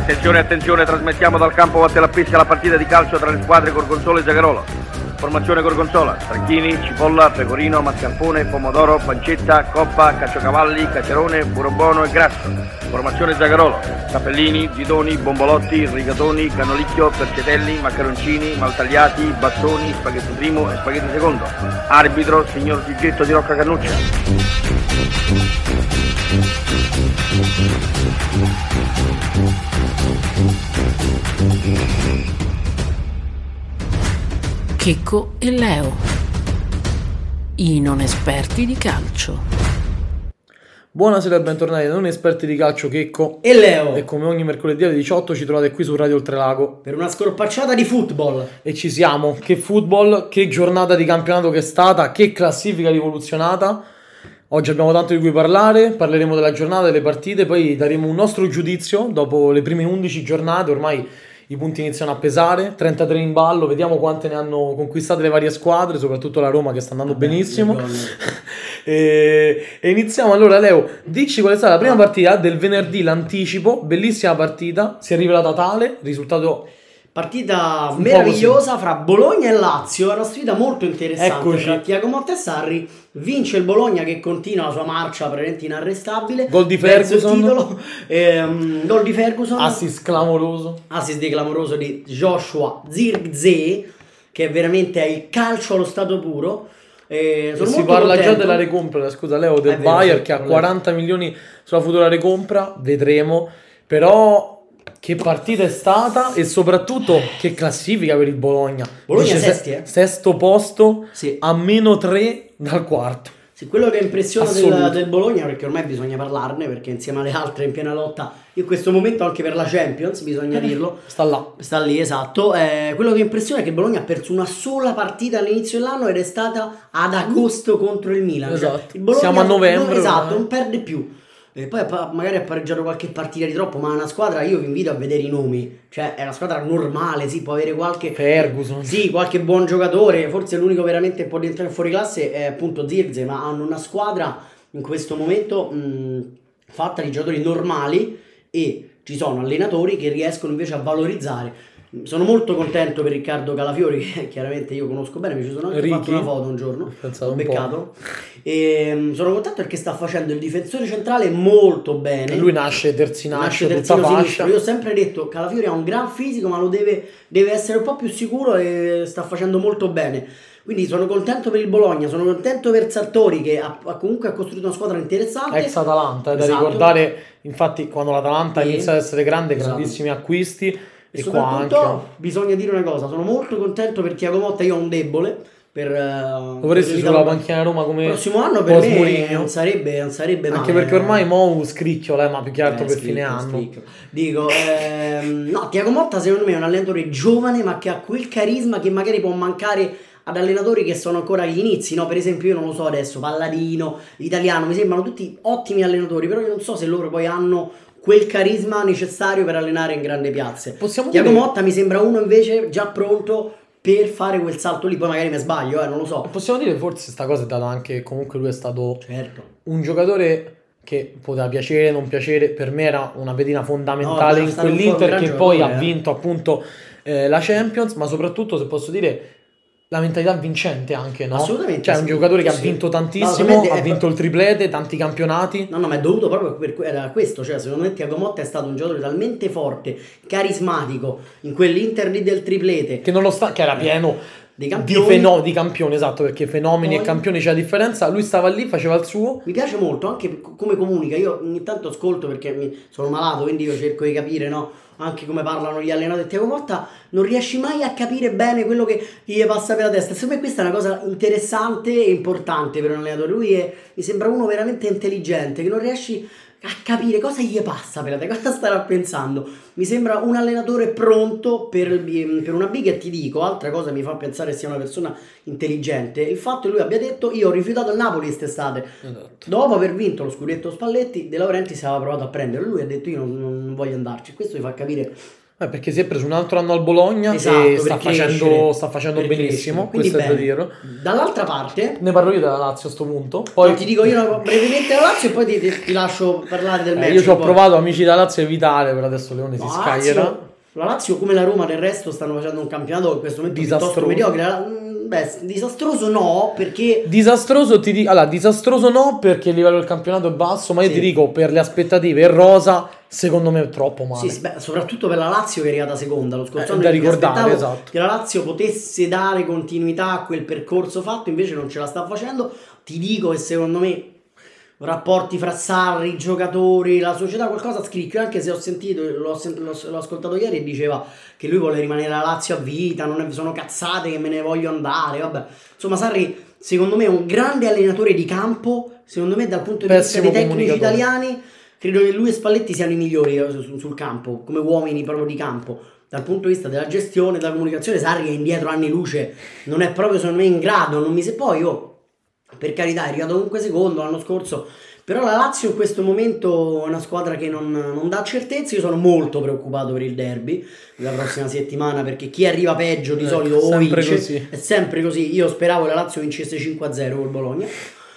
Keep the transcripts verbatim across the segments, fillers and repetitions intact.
Attenzione, attenzione, trasmettiamo dal campo Vattelapesca la partita di calcio tra le squadre Gorgonzola e Zagarolo. Formazione Gorgonzola: Stracchini, cipolla, pecorino, mascarpone, pomodoro, pancetta, coppa, caciocavalli, cacerone, burrobono e grasso. Formazione Zagarolo: capellini, gidoni, bombolotti, rigatoni, canolicchio, percetelli, maccaroncini, maltagliati, bastoni, spaghetti primo e spaghetti secondo. Arbitro signor Gigetto di Rocca Cannuccia. Checco e Leo, i non esperti di calcio. Buonasera e bentornati ai non esperti di calcio, Checco e Leo. E come ogni mercoledì alle diciotto ci trovate qui su Radio Oltrelago per una scorpacciata di football. E ci siamo, che football, che giornata di campionato che è stata, che classifica rivoluzionata. Oggi abbiamo tanto di cui parlare, parleremo della giornata, delle partite, poi daremo un nostro giudizio dopo le prime undici giornate. Ormai i punti iniziano a pesare, trentatré in ballo, vediamo quante ne hanno conquistate le varie squadre, soprattutto la Roma che sta andando Vabbè, benissimo. e, e iniziamo allora, Leo, dici qual è stata la prima partita del venerdì, l'anticipo, bellissima partita, si è rivelata tale, risultato... Partita meravigliosa fra Bologna e Lazio, è una sfida molto interessante. Eccoci. Tra Thiago Motta e Sarri. Vince il Bologna che continua la sua marcia praticamente inarrestabile. Gol di Ferguson. Titolo, ehm, gol di Ferguson. Assist clamoroso. Assist di clamoroso di Joshua Zirkzee, che veramente è il calcio allo stato puro. Eh, sono e si molto parla contento. già della recompra, scusa Leo, del vero, Bayern sì, che ha quaranta milioni sulla futura recompra, vedremo. Però... che partita è stata e soprattutto che classifica per il Bologna. Bologna Dice sesti, eh? Sesto posto, sì. A meno tre dal quarto. Sì, quello che impressiona del, del Bologna, perché ormai bisogna parlarne, perché insieme alle altre in piena lotta in questo momento anche per la Champions, bisogna dirlo, sta là sta lì, esatto. Eh, quello che impressiona è che il Bologna ha perso una sola partita all'inizio dell'anno ed è stata ad agosto contro il Milan. Esatto. Cioè, il Bologna, siamo a novembre, no, esatto, eh. non perde più. E poi magari ha pareggiato qualche partita di troppo, ma è una squadra, io vi invito a vedere i nomi, cioè è una squadra normale, sì, può avere qualche Ferguson, sì, qualche buon giocatore, forse l'unico veramente che può entrare fuori classe è appunto Zirkzee, ma hanno una squadra in questo momento mh, fatta di giocatori normali e ci sono allenatori che riescono invece a valorizzare. Sono molto contento per Riccardo Calafiori, che chiaramente io conosco bene, mi ci sono anche Ricky. fatto una foto un giorno, Pensavo ho un beccato. E sono contento perché sta facendo il difensore centrale molto bene. Lui nasce terzinaccio, nasce tutta terzino fascia. sinistro. Io ho sempre detto Calafiori ha un gran fisico, ma lo deve, deve essere un po' più sicuro e sta facendo molto bene. Quindi sono contento per il Bologna, sono contento per Sartori che ha, ha comunque ha costruito una squadra interessante. Ex Atalanta, è da esatto. ricordare, infatti quando l'Atalanta sì. inizia ad essere grande, esatto. grandissimi acquisti. E, e soprattutto qua anche... bisogna dire una cosa, sono molto contento per Thiago Motta, io ho un debole per uh, lo vorresti sulla panchina Roma come il prossimo anno per me Mourinho. non sarebbe, non sarebbe anche male, perché ormai Mou scricchiola, ma più che altro eh, per scricchio, fine anno scricchio. Dico ehm, no, Thiago Motta secondo me è un allenatore giovane ma che ha quel carisma che magari può mancare ad allenatori che sono ancora agli inizi, no? Per esempio io non lo so adesso, Palladino, Italiano, mi sembrano tutti ottimi allenatori, però io non so se loro poi hanno quel carisma necessario per allenare in grandi piazze. Possiamo Thiago dire... Motta mi sembra uno invece già pronto per fare quel salto lì, poi magari mi sbaglio, eh, non lo so. Possiamo dire forse sta cosa è data anche, comunque lui è stato certo. un giocatore che poteva piacere, non piacere, per me era una pedina fondamentale no, in quell'Inter che poi ha eh. vinto appunto eh, la Champions, ma soprattutto se posso dire la mentalità vincente anche, no? Assolutamente. Cioè è sì. un giocatore che sì. ha vinto tantissimo, no, ha vinto il triplete, tanti campionati. No, no, ma è dovuto proprio per era questo, cioè secondo me Thiago Motta è stato un giocatore talmente forte, carismatico, in quell'Inter lì del triplete. Che nonostante che era pieno di campioni, di, feno- di campioni, esatto, perché fenomeni poi, e campioni c'è la differenza, lui stava lì, faceva il suo. Mi piace molto anche come comunica, io ogni tanto ascolto perché mi sono malato, quindi io cerco di capire, no? Anche come parlano gli allenatori. Thiago Motta non riesci mai a capire bene quello che gli passa per la testa. Secondo me questa è una cosa interessante e importante per un allenatore. Lui è, mi sembra uno veramente intelligente, che non riesci a capire cosa gli passa per la testa, cosa starà pensando. Mi sembra un allenatore pronto per, per una big, e ti dico, altra cosa mi fa pensare sia una persona intelligente, il fatto che lui abbia detto io ho rifiutato il Napoli quest'estate, esatto. Dopo aver vinto lo scudetto Spalletti, De Laurentiis aveva provato a prenderlo, lui ha detto io non, non voglio andarci, questo mi fa capire Eh, perché si è preso un altro anno al Bologna Esatto, e sta per facendo, crescere, sta facendo per benissimo, crescere. Quindi questo è da bene. dire. Dall'altra parte, Ne parlo io della Lazio a sto punto. Poi no, ti dico io brevemente la Lazio e poi ti, ti- ti lascio parlare del eh, match. io ci ho poi. provato amici da Lazio a evitare, però adesso Leone No, si la scaglierà. Lazio, la Lazio come la Roma del resto stanno facendo un campionato in questo momento Disastroso. piuttosto mediocre. La- Beh, disastroso no, perché Disastroso ti dico, allora, disastroso no perché il livello del campionato è basso, ma io Sì. ti dico per le aspettative il rosa secondo me è troppo male. sì, sì, beh, soprattutto per la Lazio che è arrivata seconda lo scorso Eh, anno, da mi ricordare, aspettavo esatto. che la Lazio potesse dare continuità a quel percorso fatto, invece non ce la sta facendo. Ti dico che secondo me rapporti fra Sarri, giocatori, la società qualcosa scricchio, anche se ho sentito, l'ho, sent- l'ho, l'ho ascoltato ieri e diceva che lui vuole rimanere alla Lazio a vita, non è- sono cazzate che me ne voglio andare, vabbè. Insomma, Sarri secondo me è un grande allenatore di campo, secondo me dal punto di Pessimo vista dei tecnici comunicatore. italiani credo che lui e Spalletti siano i migliori eh, sul, sul campo, come uomini proprio di campo. Dal punto di vista della gestione, della comunicazione, Sarri è indietro anni luce, non è proprio secondo me in grado, non mi se poi io per carità è arrivato comunque secondo l'anno scorso, però la Lazio in questo momento è una squadra che non, non dà certezze. Io sono molto preoccupato per il derby la prossima settimana, perché chi arriva peggio di Eh, solito o sempre vince, così. è sempre così. Io speravo che la Lazio vincesse cinque a zero col Bologna,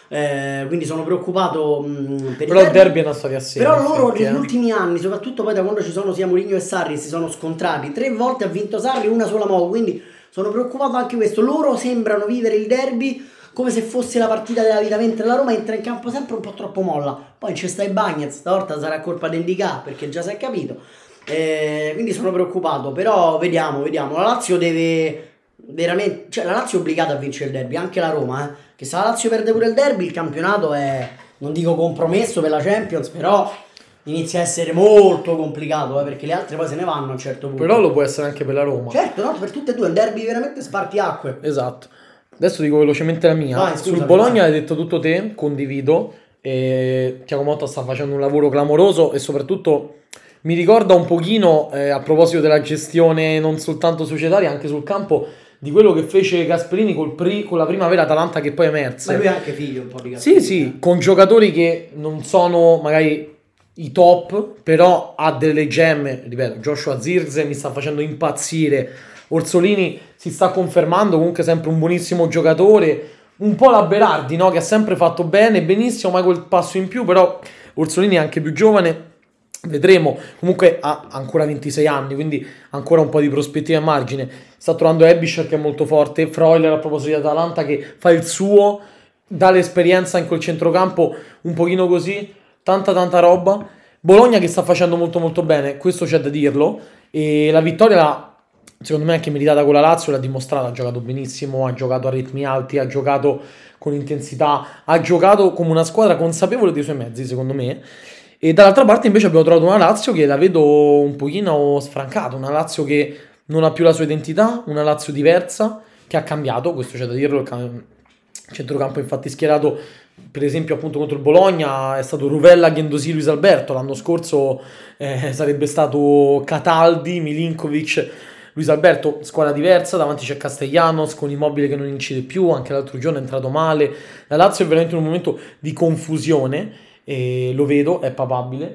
eh, quindi sono preoccupato mh, per Però il il derby è una storia a sé. però in loro effetti, negli eh. ultimi anni, soprattutto poi da quando ci sono sia Mourinho e Sarri, si sono scontrati. Tre volte ha vinto Sarri, una sola Mo, quindi sono preoccupato anche questo. Loro sembrano vivere il derby come se fosse la partita della vita, mentre la Roma entra in campo sempre un po' troppo molla. Poi c'è sta i Bagnets, stavolta sarà colpa di Ndicà, perché già si è capito. Eh, quindi sono preoccupato, però vediamo, vediamo. La Lazio deve veramente, cioè la Lazio è obbligata a vincere il derby, anche la Roma, eh. Che se la Lazio perde pure il derby, il campionato è, non dico compromesso per la Champions, però inizia a essere molto complicato, eh, perché le altre poi se ne vanno a un certo punto. Però lo può essere anche per la Roma. Certo, no, per tutte e due, il derby veramente spartiacque. Esatto. Adesso dico velocemente la mia. Vai, scusami, Sul Bologna vai. hai detto tutto te, condivido. E Thiago Motta sta facendo un lavoro clamoroso e soprattutto mi ricorda un pochino, eh, a proposito della gestione non soltanto societaria, anche sul campo, di quello che fece Gasperini col pri- con la primavera Atalanta che poi emerse. Ma lui è anche figlio un po' di Sì, sì, con giocatori che non sono magari i top, però ha delle gemme, ripeto, Joshua Zirze mi sta facendo impazzire, Orsolini si sta confermando comunque sempre un buonissimo giocatore, un po' la Berardi, no? Che ha sempre fatto bene, benissimo, ma quel passo in più, però Orsolini è anche più giovane, vedremo, comunque ha ancora ventisei anni, quindi ancora un po' di prospettive a margine, sta trovando Ebischer che è molto forte, Freuler a proposito di Atalanta che fa il suo, dà l'esperienza in quel centrocampo un pochino così, tanta tanta roba. Bologna che sta facendo molto molto bene, questo c'è da dirlo, e la vittoria secondo me è anche meritata con la Lazio, l'ha dimostrata, ha giocato benissimo, ha giocato a ritmi alti, ha giocato con intensità, ha giocato come una squadra consapevole dei suoi mezzi secondo me. E dall'altra parte invece abbiamo trovato una Lazio che la vedo un pochino sfrancata, una Lazio che non ha più la sua identità, una Lazio diversa, che ha cambiato, questo c'è da dirlo, il cam- centrocampo infatti schierato per esempio appunto contro il Bologna è stato Rovella, Guendouzi, Luis Alberto, l'anno scorso eh, sarebbe stato Cataldi, Milinkovic, Luis Alberto, squadra diversa, davanti c'è Castellanos con Immobile che non incide più, anche l'altro giorno è entrato male, la Lazio è veramente in un momento di confusione, e lo vedo, è papabile,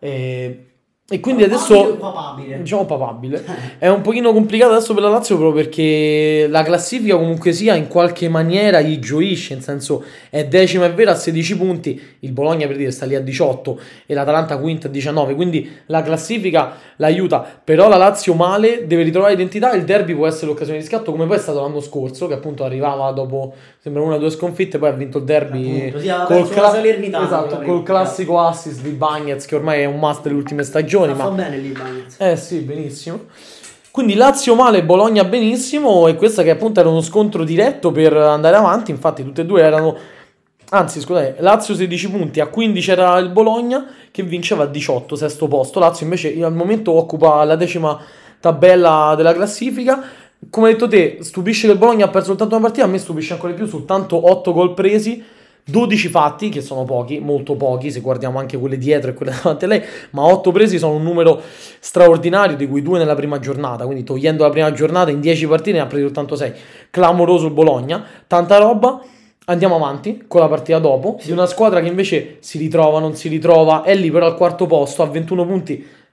e, e quindi Papabile o adesso papabile? diciamo papabile, è un pochino complicato adesso per la Lazio proprio perché la classifica comunque sia in qualche maniera gli gioisce, in senso è decima è vero a sedici punti, il Bologna per dire sta lì a diciotto e l'Atalanta quinta a diciannove, quindi la classifica l'aiuta, però la Lazio male, deve ritrovare identità, il derby può essere l'occasione di scatto come poi è stato l'anno scorso che appunto arrivava dopo sembra una o due sconfitte, poi ha vinto il derby Appunto, sì, aveva col, perso la Salernitana, esatto, quella col prima. classico assist di Bagnez che ormai è un must delle ultime stagioni, Fa ma bene lì Bagnez. eh sì, benissimo. Quindi Lazio male, Bologna benissimo, e questa che appunto era uno scontro diretto per andare avanti, infatti tutte e due erano, anzi scusate, Lazio sedici punti, a quindici era il Bologna che vinceva a diciotto, sesto posto, Lazio invece al momento occupa la decima tabella della classifica. Come hai detto te, stupisce che il Bologna ha perso soltanto una partita, a me stupisce ancora di più, soltanto otto gol presi, dodici fatti, che sono pochi, molto pochi, se guardiamo anche quelle dietro e quelle davanti a lei, ma otto presi sono un numero straordinario, di cui due nella prima giornata, quindi togliendo la prima giornata in dieci partite ne ha presi soltanto sei, clamoroso il Bologna, tanta roba. Andiamo avanti con la partita dopo, di una squadra che invece si ritrova, non si ritrova, è lì però al quarto posto, a ventuno punti,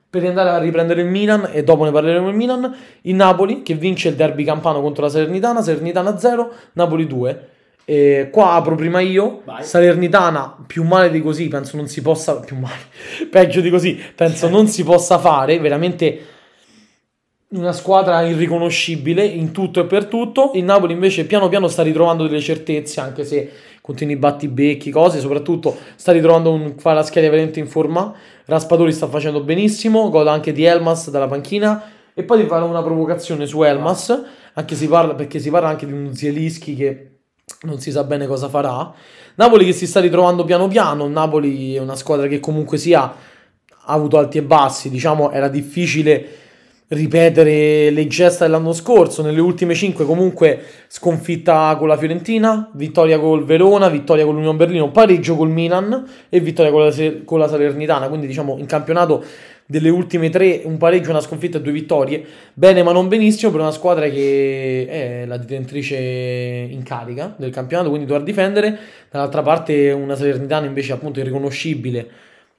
per andare a riprendere il Milan, e dopo ne parleremo del Milan. Il Napoli che vince il derby campano contro la Salernitana, Salernitana zero, Napoli due. E qua apro prima io. Vai. Salernitana più male di così penso non si possa, più male, peggio di così penso non si possa fare, veramente una squadra irriconoscibile in tutto e per tutto. Il Napoli invece piano piano sta ritrovando delle certezze, anche se continui battibecchi, cose, soprattutto sta ritrovando un Kvaratskhelia veramente in forma. Raspadori sta facendo benissimo, gol anche di Elmas dalla panchina, e poi ti farò una provocazione su Elmas, anche si parla, perché si parla anche di un Zielinski che non si sa bene cosa farà. Napoli che si sta ritrovando piano piano. Napoli è una squadra che comunque sia ha avuto alti e bassi, diciamo era difficile ripetere le gesta dell'anno scorso. Nelle ultime cinque comunque sconfitta con la Fiorentina, vittoria col Verona, vittoria con l'Union Berlino, pareggio col Milan e vittoria con la, con la Salernitana. Quindi diciamo in campionato delle ultime tre un pareggio, una sconfitta e due vittorie, bene ma non benissimo per una squadra che è la detentrice in carica del campionato, quindi dovrà difendere. Dall'altra parte una Salernitana invece appunto irriconoscibile,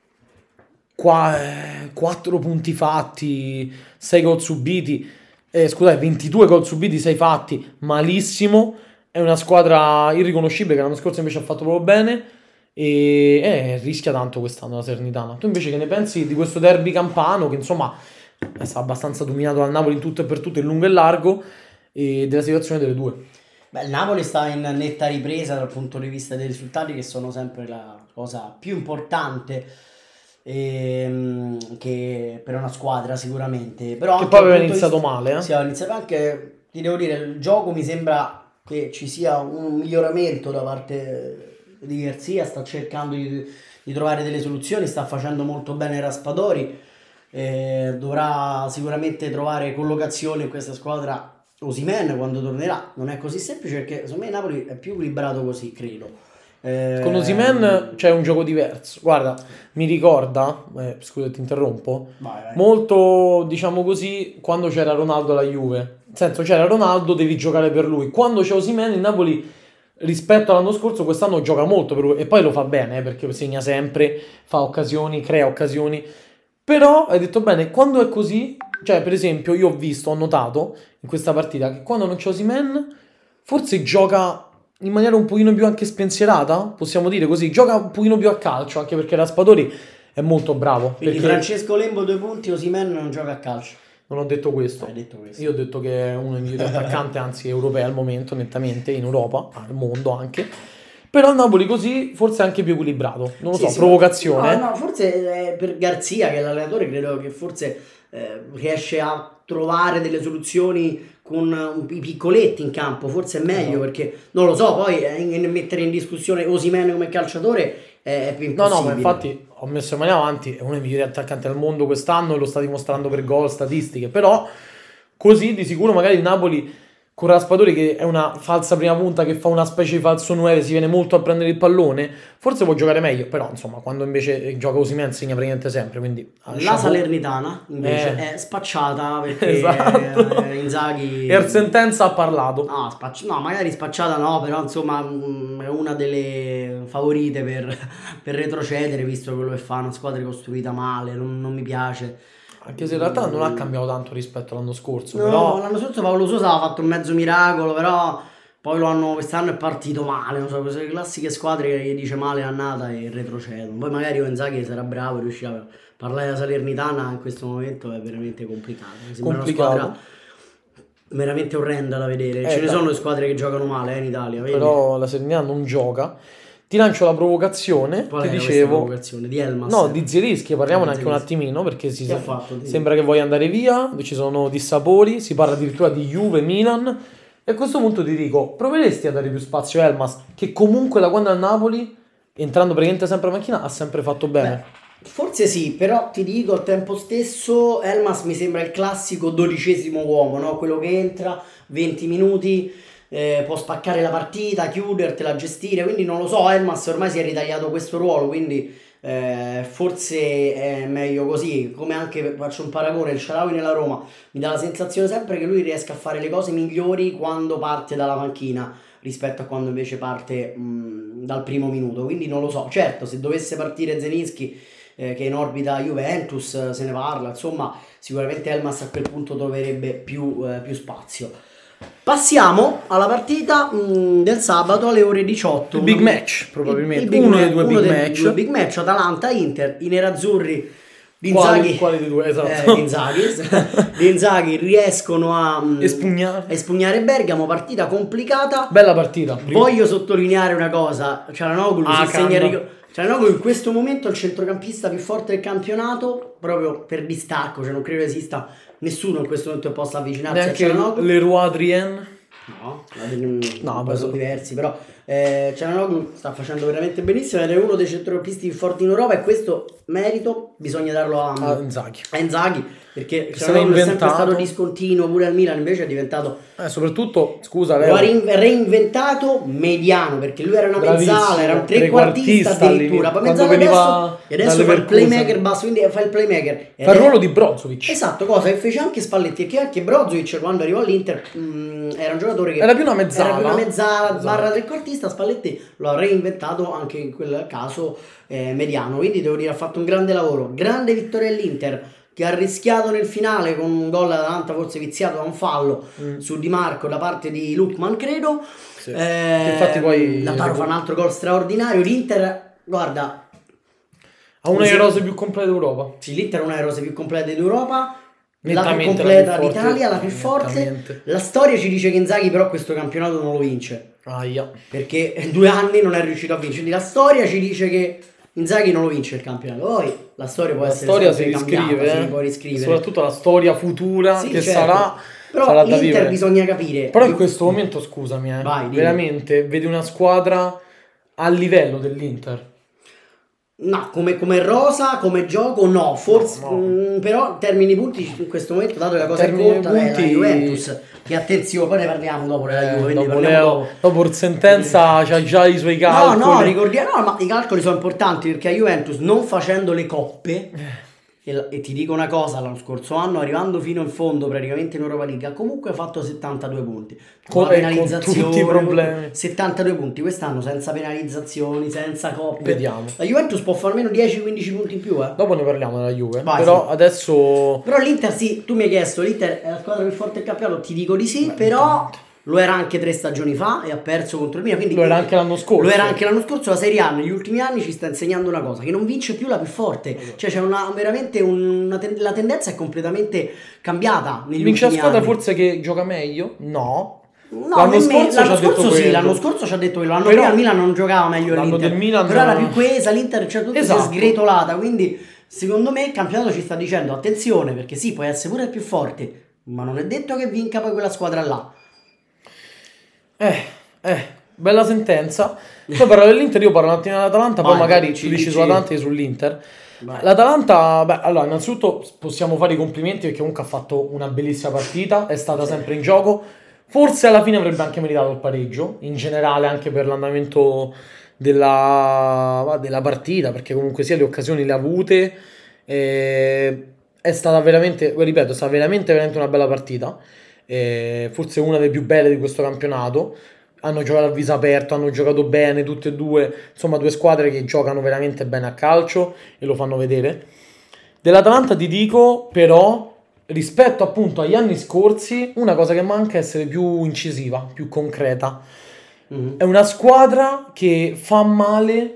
qua eh, quattro punti fatti, sei gol subiti, eh, scusate ventidue gol subiti, sei fatti, malissimo. È una squadra irriconoscibile che l'anno scorso invece ha fatto proprio bene e eh, rischia tanto quest'anno la Salernitana. Tu invece che ne pensi di questo derby campano che insomma è stato abbastanza dominato dal Napoli in tutto e per tutto, in lungo e largo, e della situazione delle due? Beh, il Napoli sta in netta ripresa dal punto di vista dei risultati, che sono sempre la cosa più importante ehm, che per una squadra sicuramente. Però che anche poi aveva dal punto iniziato di vista- male, eh? Sì, aveva iniziato anche, ti devo dire, il gioco mi sembra che ci sia un miglioramento da parte di Garzia, sta cercando di, di trovare delle soluzioni, sta facendo molto bene Raspadori, eh, dovrà sicuramente trovare collocazione in questa squadra. Osimhen quando tornerà non è così semplice, perché secondo me il Napoli è più equilibrato così, credo. Eh, Con Osimhen c'è un gioco diverso. Guarda, mi ricorda, eh, scusa ti interrompo, vai, vai. molto, diciamo così, quando c'era Ronaldo alla Juve. Nel senso, c'era Ronaldo, devi giocare per lui. Quando c'è Osimhen, il Napoli rispetto all'anno scorso quest'anno gioca molto per lui, e poi lo fa bene, eh, perché segna sempre, fa occasioni, crea occasioni. Però hai detto bene, quando è così, cioè per esempio io ho visto, ho notato in questa partita che quando non c'è Osimhen forse gioca in maniera un pochino più anche spensierata, possiamo dire così, gioca un pochino più a calcio, anche perché Raspadori è molto bravo. Quindi Perché Francesco Lembo due punti, Osimhen non gioca a calcio. non ho detto questo. Hai detto questo. Io ho detto che è uno dei migliori attaccanti, anzi europei al momento, nettamente, in Europa, al mondo anche. Però il Napoli così forse è anche più equilibrato. Non lo Sì, so, sì, provocazione. No, no, forse eh, per Garzia, che è l'allenatore, credo che forse eh, riesce a trovare delle soluzioni con uh, i piccoletti in campo, forse è meglio, No. perché non lo so, poi eh, in- mettere in discussione Osimhen come calciatore è, è più No, impossibile. no, ma infatti ho messo le mani avanti, è uno dei migliori attaccanti al mondo quest'anno e lo sta dimostrando per gol, statistiche, però così di sicuro magari il Napoli con Raspadori, che è una falsa prima punta che fa una specie di falso nove, si viene molto a prendere il pallone, forse può giocare meglio, però insomma quando invece gioca Osimhen segna praticamente sempre, quindi La lasciamo- Salernitana invece Eh. è spacciata perché Esatto. eh, Inzaghi Er Sentenza ha parlato. no, spacci- no, magari spacciata no, però insomma mm, è una delle favorite per, per retrocedere, visto quello che fa, una squadra costruita male, non, non mi piace. Anche se in realtà non ha cambiato tanto rispetto all'anno scorso, No, però l'anno scorso Paolo Sosa ha fatto un mezzo miracolo, però poi lo hanno, quest'anno è partito male, non so, queste classiche squadre che gli dice male l'annata e retrocedono. Poi magari Inzaghi sarà bravo e riuscirà a parlare della Salernitana, in questo momento è veramente complicato. Mi sembra Complicato. una squadra veramente orrenda da vedere. Eh, Ce ne dai. sono le squadre che giocano male eh, in Italia, vedi? però la Serenità non gioca. Ti lancio la provocazione, Qual ti era questa dicevo. provocazione? Di Elmas? No, di Zielinski, parliamone Ah, anche un Zielinski. attimino, perché si Che ha fatto? Dimmi. sembra che voglia andare via, ci sono dissapori, si parla addirittura di Juve, Milan, e a questo punto ti dico, proveresti a dare più spazio a Elmas, che comunque da quando è al Napoli, entrando praticamente sempre a macchina, ha sempre fatto bene. Beh, forse sì, però ti dico al tempo stesso Elmas mi sembra il classico dodicesimo uomo, no? Quello che entra venti minuti, eh, può spaccare la partita, chiudertela, gestire, quindi non lo so, Elmas ormai si è ritagliato questo ruolo, quindi eh, forse è meglio così. Come anche, faccio un paragone, il Shaarawy nella Roma mi dà la sensazione sempre che lui riesca a fare le cose migliori quando parte dalla panchina rispetto a quando invece parte mh, dal primo minuto, quindi non lo so. Certo, se dovesse partire Zielinski eh, che è in orbita Juventus, se ne parla, insomma sicuramente Elmas a quel punto troverebbe più, eh, più spazio. Passiamo alla partita mh, del sabato alle ore diciotto. Il big match, probabilmente. Il big uno ma- dei due uno big dei match. due big match, Atalanta-Inter, i nerazzurri di Quali- Inzaghi, quali dei due? Esatto. eh, di Inzaghi, di Inzaghi riescono a mh, Espugnare. espugnare Bergamo, partita complicata. Bella partita. Prima- Voglio sottolineare una cosa, Çalhanoğlu Ah, si segna il calma. ric- Çalhanoğlu in questo momento è il centrocampista più forte del campionato, proprio per distacco, cioè non credo esista nessuno in questo momento che possa avvicinarsi Neanche a Çalhanoğlu. Leroy Adrien. No, No, no, beh, sono so- diversi, però eh, Çalhanoğlu sta facendo veramente benissimo ed è uno dei centrocampisti più forti in Europa e questo merito bisogna darlo a, Ah, Inzaghi. a Inzaghi, perché se l'è Çalhanoğlu è sempre inventato. stato discontinuo pure al Milan, invece è diventato Eh, soprattutto, scusa, lo Leo, ha rin- reinventato mediano, perché lui era una Bravissimo, mezzala, era un trequartista trequartista addirittura, lì, poi quando mezzala veniva adesso, e adesso dalle fa il Leverkusen. playmaker basso, quindi fa il playmaker. Ed fa il è- ruolo di Brozovic. Esatto, cosa che fece anche Spalletti, perché anche Brozovic quando arrivò all'Inter mh, era un giocatore che Era più una mezzala. era più una mezzala Esatto. barra trequartista. Spalletti lo ha reinventato anche in quel caso eh, mediano, quindi devo dire ha fatto un grande lavoro, grande vittoria dell'Inter che ha rischiato nel finale con un gol all'Atalanta forse viziato da un fallo Mm. su Di Marco da parte di Lookman, credo. Sì. Eh, Che infatti poi- Lautaro fa un altro gol straordinario. L'Inter, guarda, Ha una Sì. delle rose più complete d'Europa. sì, l'Inter è una delle rose più complete d'Europa, la più Nettamente completa la più forte. d'Italia, la più forte. Nettamente. La storia ci dice che Inzaghi però questo campionato non lo vince, Aia. perché due anni non è riuscito a vincere. Quindi la storia ci dice che Inzaghi non lo vince il campionato. Poi la storia può La essere storia si sempre cambiata, riscrive, si eh. può riscrivere. Soprattutto la storia futura Sì, che certo. sarà, Però sarà da l'Inter vivere. bisogna capire. Però in questo momento, scusami, eh, Vai, dimmi. veramente vedi una squadra a livello dell'Inter. No, come, come rosa, come gioco, no, forse, No, no. mh, però in termini punti in questo momento, dato che la cosa che Termini conta è la punti- Juventus, che attenzione, poi ne parliamo dopo della Eh, Juve, quindi dopo, parliamo Leo, dopo. dopo il sentenza c'ha già i suoi No, calcoli. no, ricordiamo, no, ma i calcoli sono importanti perché a Juventus non facendo le coppe, e, e ti dico una cosa, l'anno scorso anno arrivando fino in fondo praticamente in Europa League ha comunque fatto settantadue punti. Con- Una e con penalizzazione, tutti i problemi. settantadue punti, quest'anno senza penalizzazioni, senza coppe. Vediamo. La Juventus può fare almeno dieci quindici punti in più, eh. Dopo ne parliamo della Juve. Vai, Però sì. adesso Però l'Inter sì, tu mi hai chiesto, l'Inter è la squadra più forte del campionato, ti dico di sì, però lo era anche tre stagioni fa e ha perso contro il Milan, quindi lo era anche l'anno scorso. Lo era anche l'anno scorso, la Serie A negli ultimi anni ci sta insegnando una cosa, che non vince più la più forte, cioè c'è una, veramente una ten- la tendenza è completamente cambiata negli Vince la ultimi squadra anni. forse che gioca meglio? No. No, l'anno nemmeno- scorso ci l'anno ha detto scorso sì, quello. l'anno scorso ci ha detto quello, l'anno Però- prima il Milan non giocava meglio L'anno l'Inter, del Milan- però era più coesa, l'Inter cioè, tutto si Esatto. è sgretolata, quindi secondo me il campionato ci sta dicendo attenzione, perché sì, puoi essere pure il più forte, ma non è detto che vinca poi quella squadra là. Eh, eh, bella sentenza. Poi parlo dell'Inter, io parlo un attimo dell'Atalanta, poi Vai, magari ci tu dici dici- sull'Atalanta e sull'Inter. Vai. L'Atalanta, beh, allora, innanzitutto possiamo fare i complimenti perché comunque ha fatto una bellissima partita, è stata sempre in gioco. Forse alla fine avrebbe anche meritato il pareggio, in generale anche per l'andamento della, della partita, perché comunque sia le occasioni le ha avute. eh, è stata veramente, ripeto, è stata veramente, veramente una bella partita. eh, forse una delle più belle di questo campionato. Hanno giocato a viso aperto, hanno giocato bene tutte e due, insomma due squadre che giocano veramente bene a calcio e lo fanno vedere. Dell'Atalanta ti dico però, rispetto appunto agli anni scorsi, una cosa che manca è essere più incisiva, più concreta. Mhm. È una squadra che fa male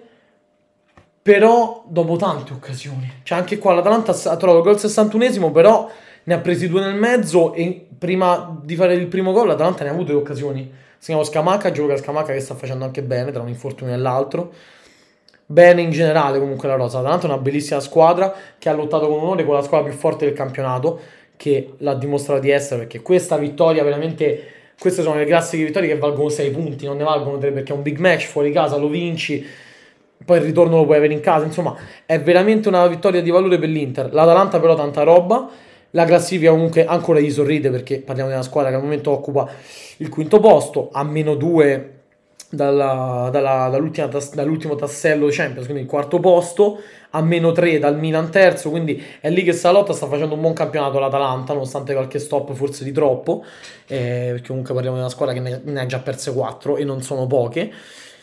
però dopo tante occasioni. Cioè anche qua l'Atalanta ha trovato il gol sessantunesimo, però ne ha presi due nel mezzo e prima di fare il primo gol l'Atalanta ne ha avute le occasioni. Si chiama Scamacca, gioca Scamacca che sta facendo anche bene tra un infortunio e l'altro. Bene in generale comunque la rosa. L'Atalanta è una bellissima squadra che ha lottato con onore con la squadra più forte del campionato, che l'ha dimostrato di essere, perché questa vittoria veramente, queste sono le classiche vittorie che valgono sei punti, non ne valgono tre, perché è un big match fuori casa, lo vinci, poi il ritorno lo puoi avere in casa, insomma è veramente una vittoria di valore per l'Inter. L'Atalanta però tanta roba, la classifica comunque ancora gli sorride perché parliamo di una squadra che al momento occupa il quinto posto, a meno due dalla, dalla, dall'ultima tas- dall'ultimo tassello Champions, quindi il quarto posto, a meno tre dal Milan terzo, quindi è lì che sta la lotta. Sta facendo un buon campionato l'Atalanta, nonostante qualche stop forse di troppo, eh, perché comunque parliamo di una squadra che ne, ne ha già perse quattro e non sono poche.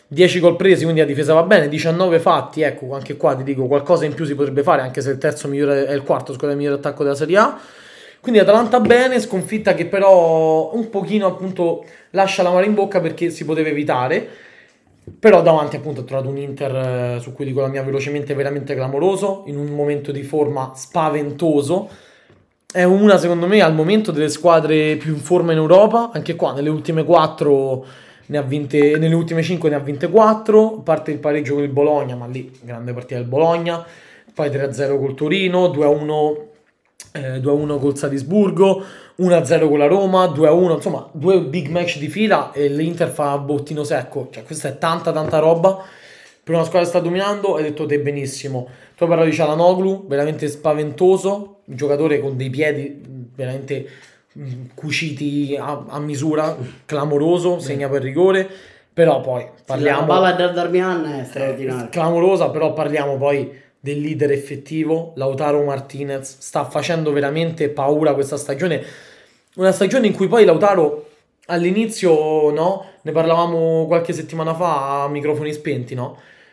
dieci gol presi, quindi la difesa va bene, diciannove fatti, ecco, anche qua ti dico qualcosa in più si potrebbe fare, anche se il terzo migliore è il quarto, scusa, il migliore attacco della Serie A. Quindi Atalanta bene, sconfitta che però un pochino appunto lascia l'amaro in bocca perché si poteva evitare, però davanti appunto ho trovato un Inter eh, su cui dico la mia velocemente veramente clamoroso, in un momento di forma spaventoso. È una, secondo me, al momento delle squadre più in forma in Europa. Anche qua, nelle ultime quattro ne ha vinte, nelle ultime cinque ne ha vinte quattro. A parte il pareggio con il Bologna, ma lì grande partita del Bologna. Poi tre a zero col Torino, due a uno, eh, due a uno col Salisburgo, uno a zero con la Roma, due a uno. Insomma, due big match di fila e l'Inter fa bottino secco. Cioè, questa è tanta, tanta roba. Per una squadra che sta dominando, hai detto te benissimo. Tu parlavi di Çalhanoğlu, veramente spaventoso, un giocatore con dei piedi veramente mh, cuciti a, a misura, clamoroso, segna per rigore, però poi parliamo... La palla da Darmian è straordinaria. Clamorosa, però parliamo poi del leader effettivo, Lautaro Martinez, sta facendo veramente paura questa stagione, una stagione in cui poi Lautaro all'inizio, no, ne parlavamo qualche settimana fa a microfoni spenti, no?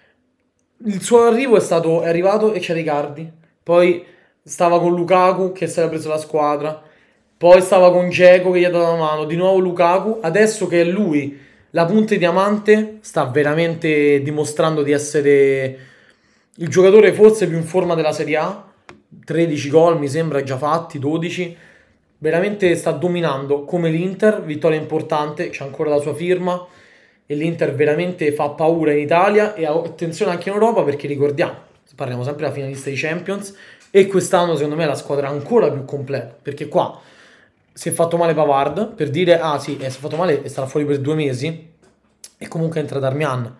Il suo arrivo è stato è arrivato e c'era Icardi, poi stava con Lukaku che si era preso la squadra, poi stava con Dzeko che gli ha dato la mano, di nuovo Lukaku, adesso che è lui la punta di diamante sta veramente dimostrando di essere il giocatore forse più in forma della Serie A, tredici gol mi sembra già fatti, dodici, veramente sta dominando come l'Inter, vittoria importante, c'è ancora la sua firma. E l'Inter veramente fa paura in Italia e attenzione anche in Europa, perché ricordiamo, parliamo sempre della finalista di Champions e quest'anno secondo me è la squadra ancora più completa, perché qua si è fatto male Pavard, per dire ah sì, eh, si è fatto male e starà fuori per due mesi e comunque entra Darmian,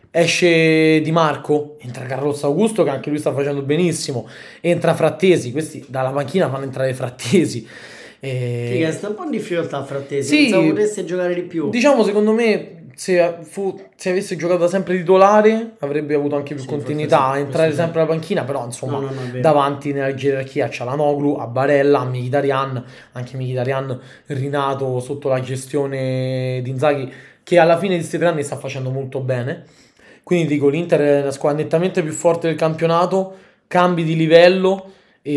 esce Di Marco, entra Carlos Augusto che anche lui sta facendo benissimo, entra Frattesi, questi dalla panchina fanno entrare Frattesi. E... Sì, sta un po' in difficoltà Frattesi, sì, pensavo potesse giocare di più. Diciamo secondo me se, fu, se avesse giocato da sempre titolare avrebbe avuto anche più sì, continuità a entrare sì. sempre alla panchina, però insomma no, no, no, davanti nella gerarchia c'è Çalhanoğlu, a Barella, a Mkhitaryan, anche Mkhitaryan rinato sotto la gestione di Inzaghi che alla fine di questi tre anni sta facendo molto bene, quindi dico l'Inter è una squadra nettamente più forte del campionato, cambi di livello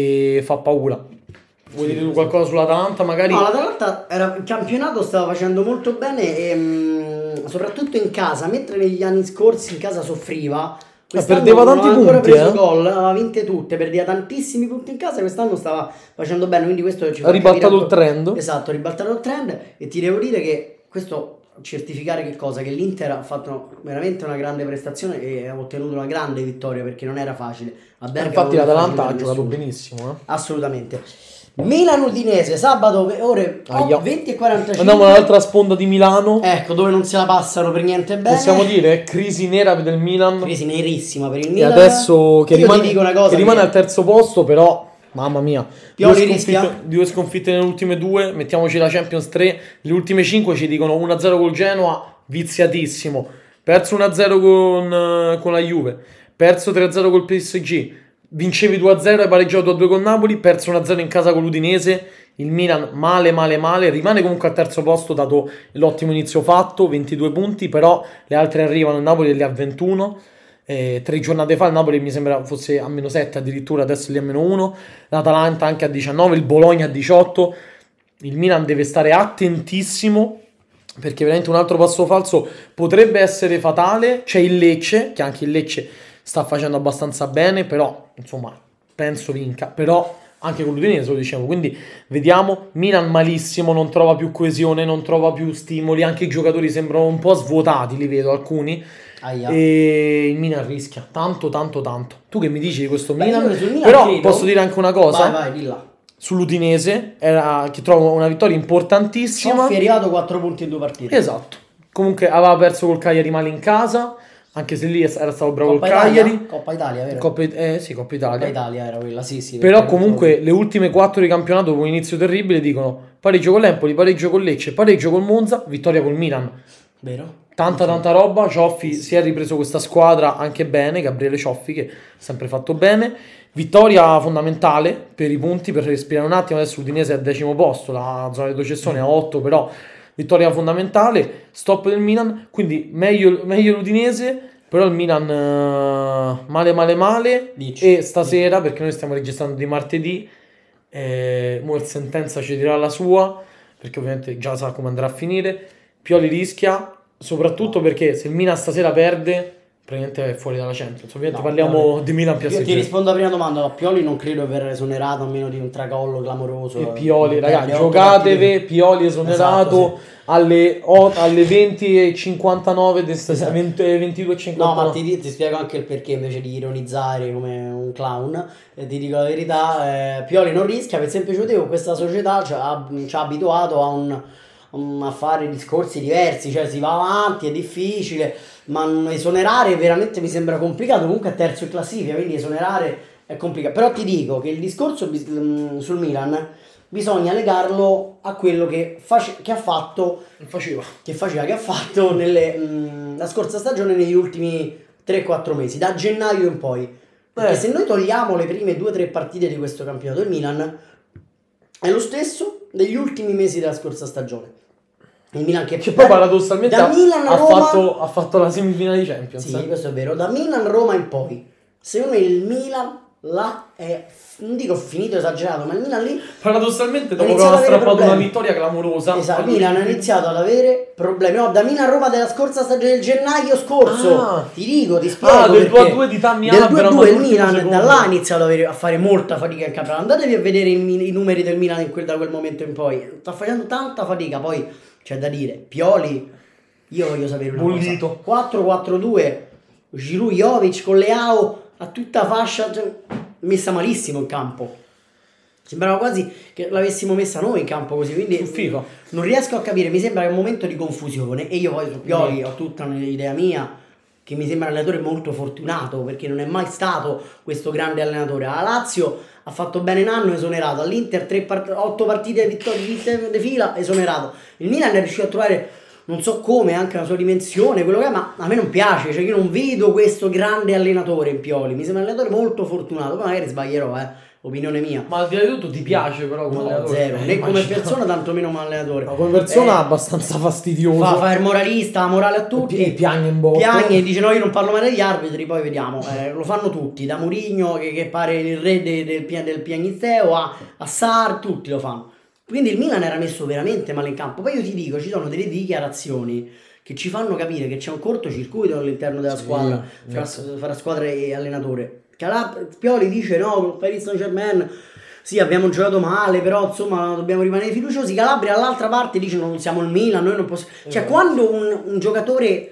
e fa paura. Vuoi dire qualcosa sull'Atalanta magari? No, l'Atalanta era, il campionato stava facendo molto bene e mh, soprattutto in casa, mentre negli anni scorsi in casa soffriva, quest'anno perdeva tanti non aveva ancora punti, preso eh? gol, aveva vinte tutte, perdeva tantissimi punti in casa, quest'anno stava facendo bene, quindi questo ci fa ha ribaltato capire... il trend. Esatto, ha ribaltato il trend e ti devo dire che questo certificare che cosa? Che l'Inter ha fatto veramente una grande prestazione e ha ottenuto una grande vittoria perché non era facile. A Bergamo infatti l'Atalanta ha giocato nessuno. benissimo, eh? Assolutamente. Milan Udinese, sabato ore venti e quarantacinque. Andiamo all'altra sponda di Milano. Ecco, dove non se la passano per niente bene. Possiamo dire crisi nera del Milan. Crisi nerissima per il Milan. E adesso che Io rimane, ti dico una cosa che rimane che... al terzo posto, però mamma mia. Due sconfitte, due sconfitte nelle ultime due, mettiamoci la Champions tre, le ultime cinque ci dicono uno a zero col Genoa, viziatissimo. Perso uno a zero con, con la Juve, perso tre a zero col P S G. Vincevi due a zero e pareggiato due a due con Napoli, perso uno a zero in casa con l'Udinese. Il Milan male male male, rimane comunque al terzo posto dato l'ottimo inizio fatto, ventidue punti, però le altre arrivano, il Napoli li ha ventuno, eh, tre giornate fa il Napoli mi sembra fosse a meno sette addirittura, adesso lì a meno uno, l'Atalanta anche a diciannove, il Bologna a diciotto, il Milan deve stare attentissimo perché veramente un altro passo falso potrebbe essere fatale. C'è il Lecce, che anche il Lecce sta facendo abbastanza bene, però insomma penso vinca, però anche con l'Udinese lo dicevo, quindi vediamo. Milan malissimo, non trova più coesione, non trova più stimoli, anche i giocatori sembrano un po' svuotati, li vedo alcuni. Aia. E il Milan rischia tanto tanto tanto. Tu che mi dici di questo? Beh, Milan? Milan però credo. Posso dire anche una cosa, vai vai di là. Sull'Udinese era, che trovo una vittoria importantissima. Cioffi è arrivato quattro punti in due partite. Esatto, comunque aveva perso col Cagliari male in casa, anche se lì era stato bravo Coppa il Cagliari. Italia? Coppa Italia, vero? Coppa, eh, sì, Coppa Italia. Coppa Italia era quella, sì, sì. Però comunque le ultime quattro di campionato con un inizio terribile dicono pareggio con l'Empoli, pareggio con Lecce, pareggio col Monza, vittoria col Milan. Vero? Tanta tanta roba. Cioffi si è ripreso questa squadra anche bene, Gabriele Cioffi che ha sempre fatto bene. Vittoria fondamentale per i punti, per respirare un attimo. Adesso l'Udinese è al decimo posto, la zona di retrocessione a otto, però vittoria fondamentale, stop del Milan, quindi meglio, meglio l'Udinese, però il Milan uh, male male male. Dici. E stasera, perché noi stiamo registrando di martedì, eh, mo il sentenza ci dirà la sua, perché ovviamente già sa come andrà a finire. Pioli rischia, soprattutto perché se il Milan stasera perde praticamente è fuori dalla Champions. Ovviamente no, parliamo no, di Milan P S G. Io ti rispondo alla prima domanda. No, Pioli non credo verrà esonerato a meno di un tracollo clamoroso. E Pioli, ragazzi, giocatevi. Pioli esonerato, esatto, sì. alle, oh, alle venti e cinquantanove, esatto. ventidue e cinquantanove. No, ma ti, ti spiego anche il perché, invece di ironizzare come un clown. E ti dico la verità, eh, Pioli non rischia per il semplice motivo che questa società ci ha, ci ha abituato a un a fare discorsi diversi, cioè si va avanti, è difficile, ma esonerare veramente mi sembra complicato. Comunque è terzo in classifica, quindi esonerare è complicato. Però ti dico che il discorso sul Milan bisogna legarlo a quello che, face, che ha fatto faceva che faceva che ha fatto nelle, mh, la scorsa stagione, negli ultimi tre quattro mesi, da gennaio in poi, perché eh. se noi togliamo le prime due tre partite di questo campionato, il Milan è lo stesso degli ultimi mesi della scorsa stagione. Il Milan che, che poi paradossalmente da Milan ha, Roma, fatto, ha fatto la semifinale di Champions. Sì, questo è vero. Da Milan Roma in poi, secondo me il Milan là è, non dico finito, esagerato, ma il Milan lì paradossalmente dopo che aveva strappato una vittoria clamorosa, esatto, il Milan ha iniziato ad avere problemi. No, da Milan Roma della scorsa stagione, del gennaio scorso, ah. ti dico, ti spiego, ah, del due a due di Tammy del due a due il Milan secondo. Da là ha iniziato ad avere, a fare molta fatica in campionato. Andatevi a vedere i, i numeri del Milan in quel, da quel momento in poi, sta facendo tanta fatica. Poi c'è da dire, Pioli, io voglio sapere una Bollito. cosa, quattro quattro due, Giroud, Jovic con Leao a tutta fascia, cioè, messa malissimo in campo, sembrava quasi che l'avessimo messa noi in campo così, quindi FIFA. Non riesco a capire, mi sembra che è un momento di confusione. E io poi su Pioli ho tutta un'idea mia, che mi sembra un allenatore molto fortunato, perché non è mai stato questo grande allenatore. A Lazio ha fatto bene un anno, esonerato. All'Inter tre part- otto partite vittorie di fila, esonerato. Il Milan è riuscito a trovare, non so come, anche una sua dimensione, quello che è, ma a me non piace, cioè io non vedo questo grande allenatore in Pioli. Mi sembra un allenatore molto fortunato, poi magari sbaglierò, eh, opinione mia. Ma al di là di tutto ti piace però come no, allenatore? Zero, né eh, come persona tantomeno come allenatore. Ma come persona eh, abbastanza fastidioso. Fa, fa il moralista, morale a tutti. E piagne in bocca. Piagne e dice no, io non parlo mai degli arbitri, poi vediamo. Eh, lo fanno tutti, da Mourinho che, che pare il re de, del, del piagnisteo a, a Sarr, tutti lo fanno. Quindi il Milan era messo veramente male in campo. Poi io ti dico, ci sono delle dichiarazioni che ci fanno capire che c'è un cortocircuito all'interno della squadra, sì, fra, fra squadra e allenatore. Calab- Pioli dice no, Paris Saint-Germain, sì, abbiamo giocato male, però insomma dobbiamo rimanere fiduciosi. Calabria all'altra parte dice non siamo il Milan, noi non possiamo. Cioè, quando un, un giocatore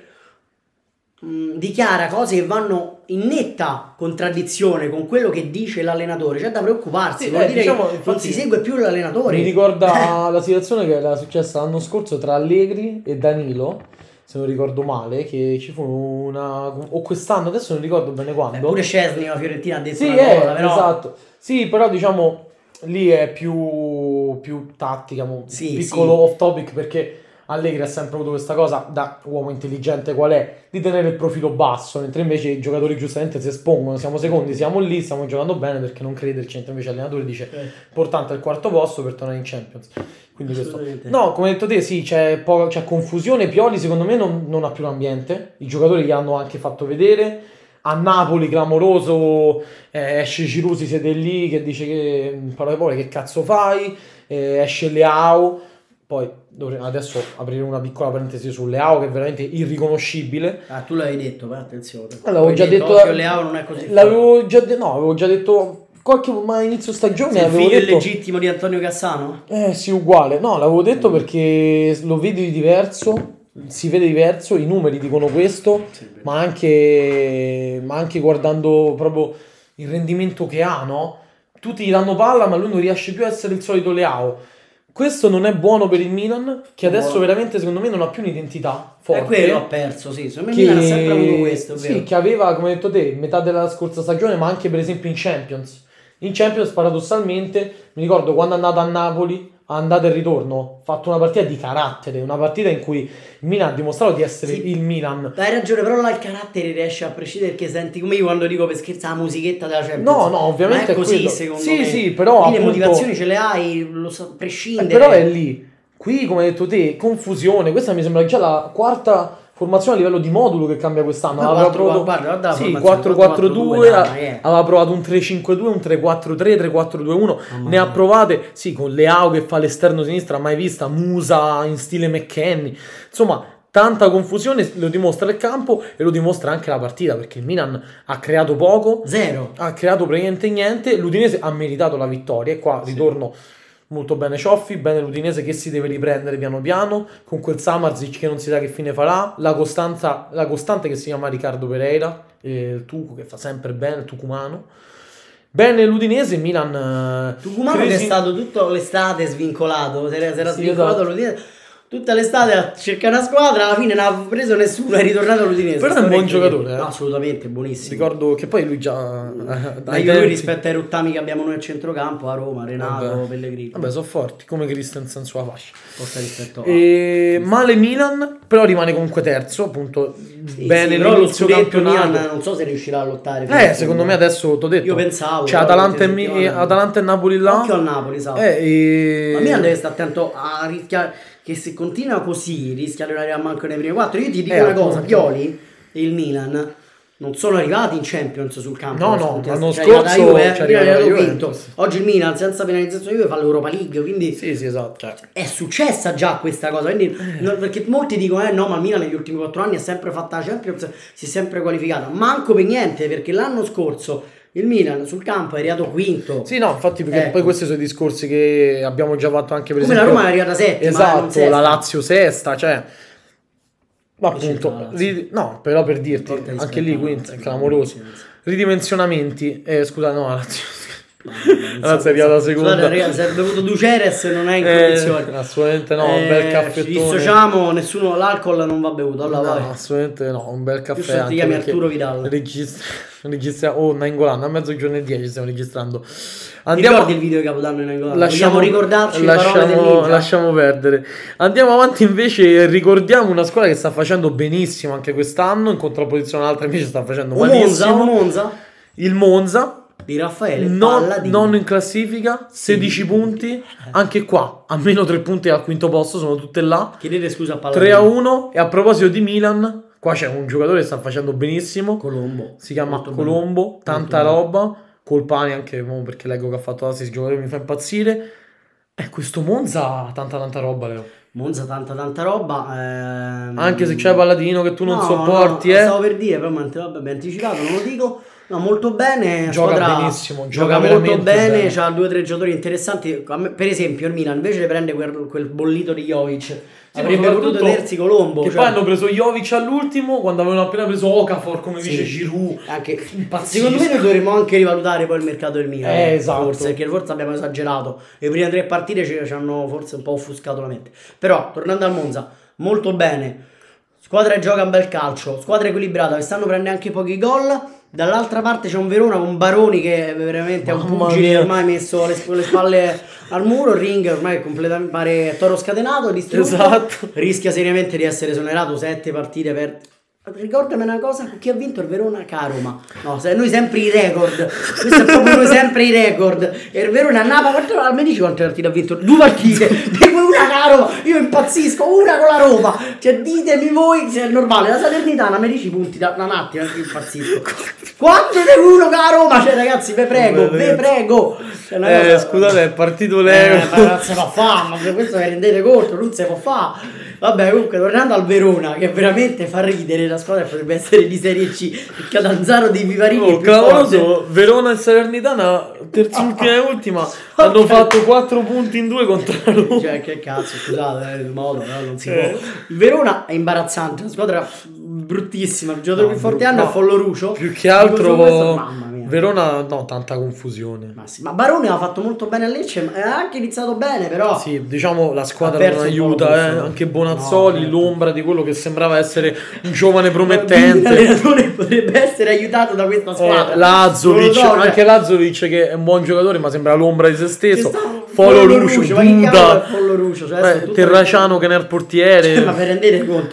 mh, dichiara cose che vanno in netta contraddizione con quello che dice l'allenatore, c'è da preoccuparsi. Sì, vuol eh, dire diciamo, che non si segue più l'allenatore. Mi ricorda la situazione che era successa l'anno scorso tra Allegri e Danilo, se non ricordo male, che ci fu una, o quest'anno, adesso non ricordo bene quando. Eh, pure Szczesny, la Fiorentina ha detto sì, una è, cosa, però... esatto. Sì, però diciamo lì è più, più tattica, sì, piccolo sì. off topic, perché Allegri ha sempre avuto questa cosa, da uomo intelligente qual è, di tenere il profilo basso, mentre invece i giocatori giustamente si espongono, siamo secondi, siamo lì, stiamo giocando bene, perché non crederci, mentre invece l'allenatore dice eh. importante è il quarto posto per tornare in Champions. Quindi questo. No, come hai detto te, sì, c'è, poca, c'è confusione. Pioli secondo me non, non ha più l'ambiente, i giocatori gli hanno anche fatto vedere. A Napoli clamoroso, eh, esce Giroud, si siede lì che dice che parole poi che cazzo fai, eh, esce Leao. Poi dovrei adesso aprire una piccola parentesi su Leao, che è veramente irriconoscibile. Ah, tu l'avevi detto, ma attenzione. L'avevo già detto, detto Leao non è così. L'avevo già detto, no, avevo già detto qualche ma inizio stagione. Sei il avevo figlio detto, illegittimo di Antonio Cassano? Eh sì, uguale. No, l'avevo detto perché lo vedi diverso. Si vede diverso, i numeri dicono questo, sì, ma anche, ma anche guardando proprio il rendimento che ha, no? Tutti gli danno palla, ma lui non riesce più a essere il solito Leao. Questo non è buono per il Milan, che adesso buono. veramente secondo me non ha più un'identità forte. È quello ha perso, sì. Secondo me il Milan ha sempre avuto questo, sì, vero? che aveva, come hai detto te, metà della scorsa stagione, ma anche per esempio in Champions. In Champions, paradossalmente, mi ricordo quando è andato a Napoli, andata e ritorno, fatto una partita di carattere, una partita in cui il Milan ha dimostrato di essere sì, il Milan. Hai ragione, però là il carattere riesce a prescindere, perché senti come io quando dico per scherzare la musichetta della Champions. No, no, ovviamente ma è così, quello. secondo sì, me. Sì, sì, però quindi appunto, le motivazioni ce le hai, lo so, prescindere. Eh, però è lì. Qui, come hai detto te, confusione. Questa mi sembra già la quarta formazione a livello di modulo che cambia quest'anno. Ma Aveva quattro, provato guarda, guarda la sì, formazione, quattro quattro due, quattro quattro due, dai, eh. aveva provato un tre cinque due, un tre quattro tre, tre quattro due uno. Mamma Ne ha mia. provate, sì, con Leao che fa l'esterno sinistra, mai vista, Musa in stile McKennie. Insomma, tanta confusione, lo dimostra il campo e lo dimostra anche la partita, perché il Milan ha creato poco, Zero. ha creato praticamente niente, l'Udinese ha meritato la vittoria e qua ritorno molto bene Cioffi, bene l'Udinese che si deve riprendere piano piano, con quel Samardzic che non si sa che fine farà, la costanza, la costante che si chiama Riccardo Pereira, eh, il Tucu che fa sempre bene, il tucumano. Bene l'Udinese, Milan... Tucumano crisi- che è stato tutta l'estate svincolato, si era, si era Sì, svincolato esatto. l'Udinese. Tutta l'estate a cercare una squadra, alla fine non ha preso nessuno, è ritornato all'Udinese. Però è un Storia buon incredibile. giocatore, eh. No, assolutamente, buonissimo. Ricordo che poi lui già... eh, ai Meglio lui tempi- rispetto ai rottami che abbiamo noi a centrocampo, a Roma, Renato, Vabbè. Pellegrini. Vabbè, sono forti, come Christensen sulla fascia. Forse rispetto a... E male Milan, però rimane comunque terzo, appunto, Sì, bene sì, però lo l'inizio scudetto campionato. Milan non so se riuscirà a lottare. fino Eh, in secondo me fondo. adesso t'ho detto. Io pensavo, C'è però, Atalanta e, queste Mi- settimane- Atalanta e Napoli là. Occhio al Napoli, esatto. Eh, e... Ma Milan deve stare attento a rischiare, che se continua così rischia di arrivare a manco nei primi quattro. Io ti dico Eh, una cosa, appunto. Pioli e il Milan non sono arrivati in Champions sul campo. No, la no, scorsa- l'anno cioè, è arrivata scorso Juve, c'è il Milan è arrivata arrivato la quinto. Juventus. Oggi il Milan senza penalizzazione Juve fa l'Europa League, quindi Sì, sì, esatto. Cioè. è successa già questa cosa, quindi, no, perché molti dicono eh no, ma il Milan negli ultimi quattro anni ha sempre fatta la Champions, si è sempre qualificata. Manco per niente, perché l'anno scorso il Milan sul campo è arrivato quinto. Sì, no, infatti, perché Ecco. poi questi sono i discorsi che abbiamo già fatto anche per Come la esempio. Roma è arrivata settima, non Esatto, sesta. la Lazio sesta, cioè. Ma Che c'entra la appunto, Lazio? ri- no, però per dirti, Porta rispetto anche lì alla quindi Lazio, è clamoroso. sì, sì. Ridimensionamenti, eh, scusa, no, la Lazio. Non La Lazio è arrivata la seconda. Scusate, ragazzi, se è bevuto Duceres non è in Eh, condizioni. assolutamente no, un bel Ci caffettone. dissociamo, nessuno, l'alcol non va bevuto. Allora, No, vai. assolutamente no, un bel caffè. Giusto ti anche chiami perché Arturo Vidal. Registra, registra, oh, Nainggolan, a mezzogiorno e dieci stiamo registrando. Ti Andiamo, ricordi il video di Capodanno in Angola? lasciamo, Vogliamo ricordarci le parole del lasciamo, ninja? lasciamo perdere. Andiamo avanti invece e ricordiamo una squadra che sta facendo benissimo anche quest'anno, in contrapposizione all'altra invece sta facendo Un Monza, malissimo. un Monza Il Monza. di Raffaele Non, Palladini. non in classifica, sedici punti, anche qua a meno tre punti al quinto posto, sono tutte là. Chiedete scusa a Palladini. tre a uno. E a proposito di Milan, qua c'è un giocatore che sta facendo benissimo, Colombo. si chiama Molto Colombo, bene. tanta Molto roba, Colpani anche mo, perché leggo che ha fatto l'assist, il giocatore mi fa impazzire. E questo Monza tanta tanta roba, Leo. Monza tanta tanta roba. ehm, Anche se c'è Palladino che tu non no, sopporti, no, eh. stavo per dire, però mi hai anticipato, non lo dico. No, molto bene. Gioca squadra benissimo, Gioca, gioca molto veramente bene. bene. C'ha due o tre giocatori interessanti. A me- Per esempio, il Milan invece di prendere quel, quel bollito di Jovic, avrebbe ma potuto soprattutto tenersi Colombo. Che cioè- poi hanno preso Jovic all'ultimo quando avevano appena preso Okafor, come Sì. dice Giroud. Anche, Impazzisco. secondo me noi dovremmo anche rivalutare poi il mercato del Milan. Eh, esatto. Forse, perché forse abbiamo esagerato. Le prime tre partite ci, ci hanno forse un po' offuscato la mente. Però, tornando al Monza, molto bene. Squadra che gioca un bel calcio, squadra equilibrata, quest'anno prende anche pochi gol. Dall'altra parte c'è un Verona con Baroni che veramente è un Mamma pugile mia. ormai messo le, le spalle al muro. Il ring ormai è completamente pare toro scatenato, distrutto. Esatto. Rischia seriamente di essere esonerato, sette partite per... Ricordami una cosa, con chi ha vinto il Verona? Caroma. No, se- noi sempre i record. Questo è proprio noi sempre i record. E il Verona a Napoli, quanto- almeno dici quante partite ha vinto? Due partite. Devo una Caroma. Io impazzisco, una con la Roma. Cioè ditemi voi se è normale. La Salernitana mi dici punti da, da un attimo, anche io impazzisco. Quanto ne uno con la Roma? Cioè ragazzi, ve prego, ve prego. Cioè, una Eh, cosa- scusate, è partito eh, Leo. ma non si può fare, ma questo vi rendete conto, non si può fare. Vabbè, comunque, tornando al Verona, che veramente fa ridere, la squadra potrebbe essere di Serie C, il Catanzaro di Vivarini Oh, è più forte. clamoroso, Verona e Salernitana, terz'ultima e ultima, hanno Ok. fatto quattro punti in due contro la Roma. Cioè, che cazzo, scusate, eh, il modo, no, non si Eh. può. Il Verona è imbarazzante, una squadra bruttissima, il giocatore No, più forte bru- hanno no. è Folloruccio. Più che altro Su questo- mamma mia. Verona, no, tanta confusione. Ma, sì, ma Baroni ha fatto molto bene a Lecce, ma ha anche iniziato bene, però... Sì, diciamo la squadra Ha perso non un po' aiuta, lo eh. stesso. Anche Bonazzoli, No, certo. l'ombra di quello che sembrava essere un giovane Il promettente. allenatore potrebbe essere aiutato da questa squadra. Eh, Lazovic, Non lo so, cioè- anche Lazovic che è un buon giocatore ma sembra l'ombra di se stesso. Ci sta- Folloruccio, Folloruccio, ma che cavolo è Buda, Folloruccio? Cioè, eh, adesso è tutto- Terraciano che nel portiere. Ma vi rendete conto?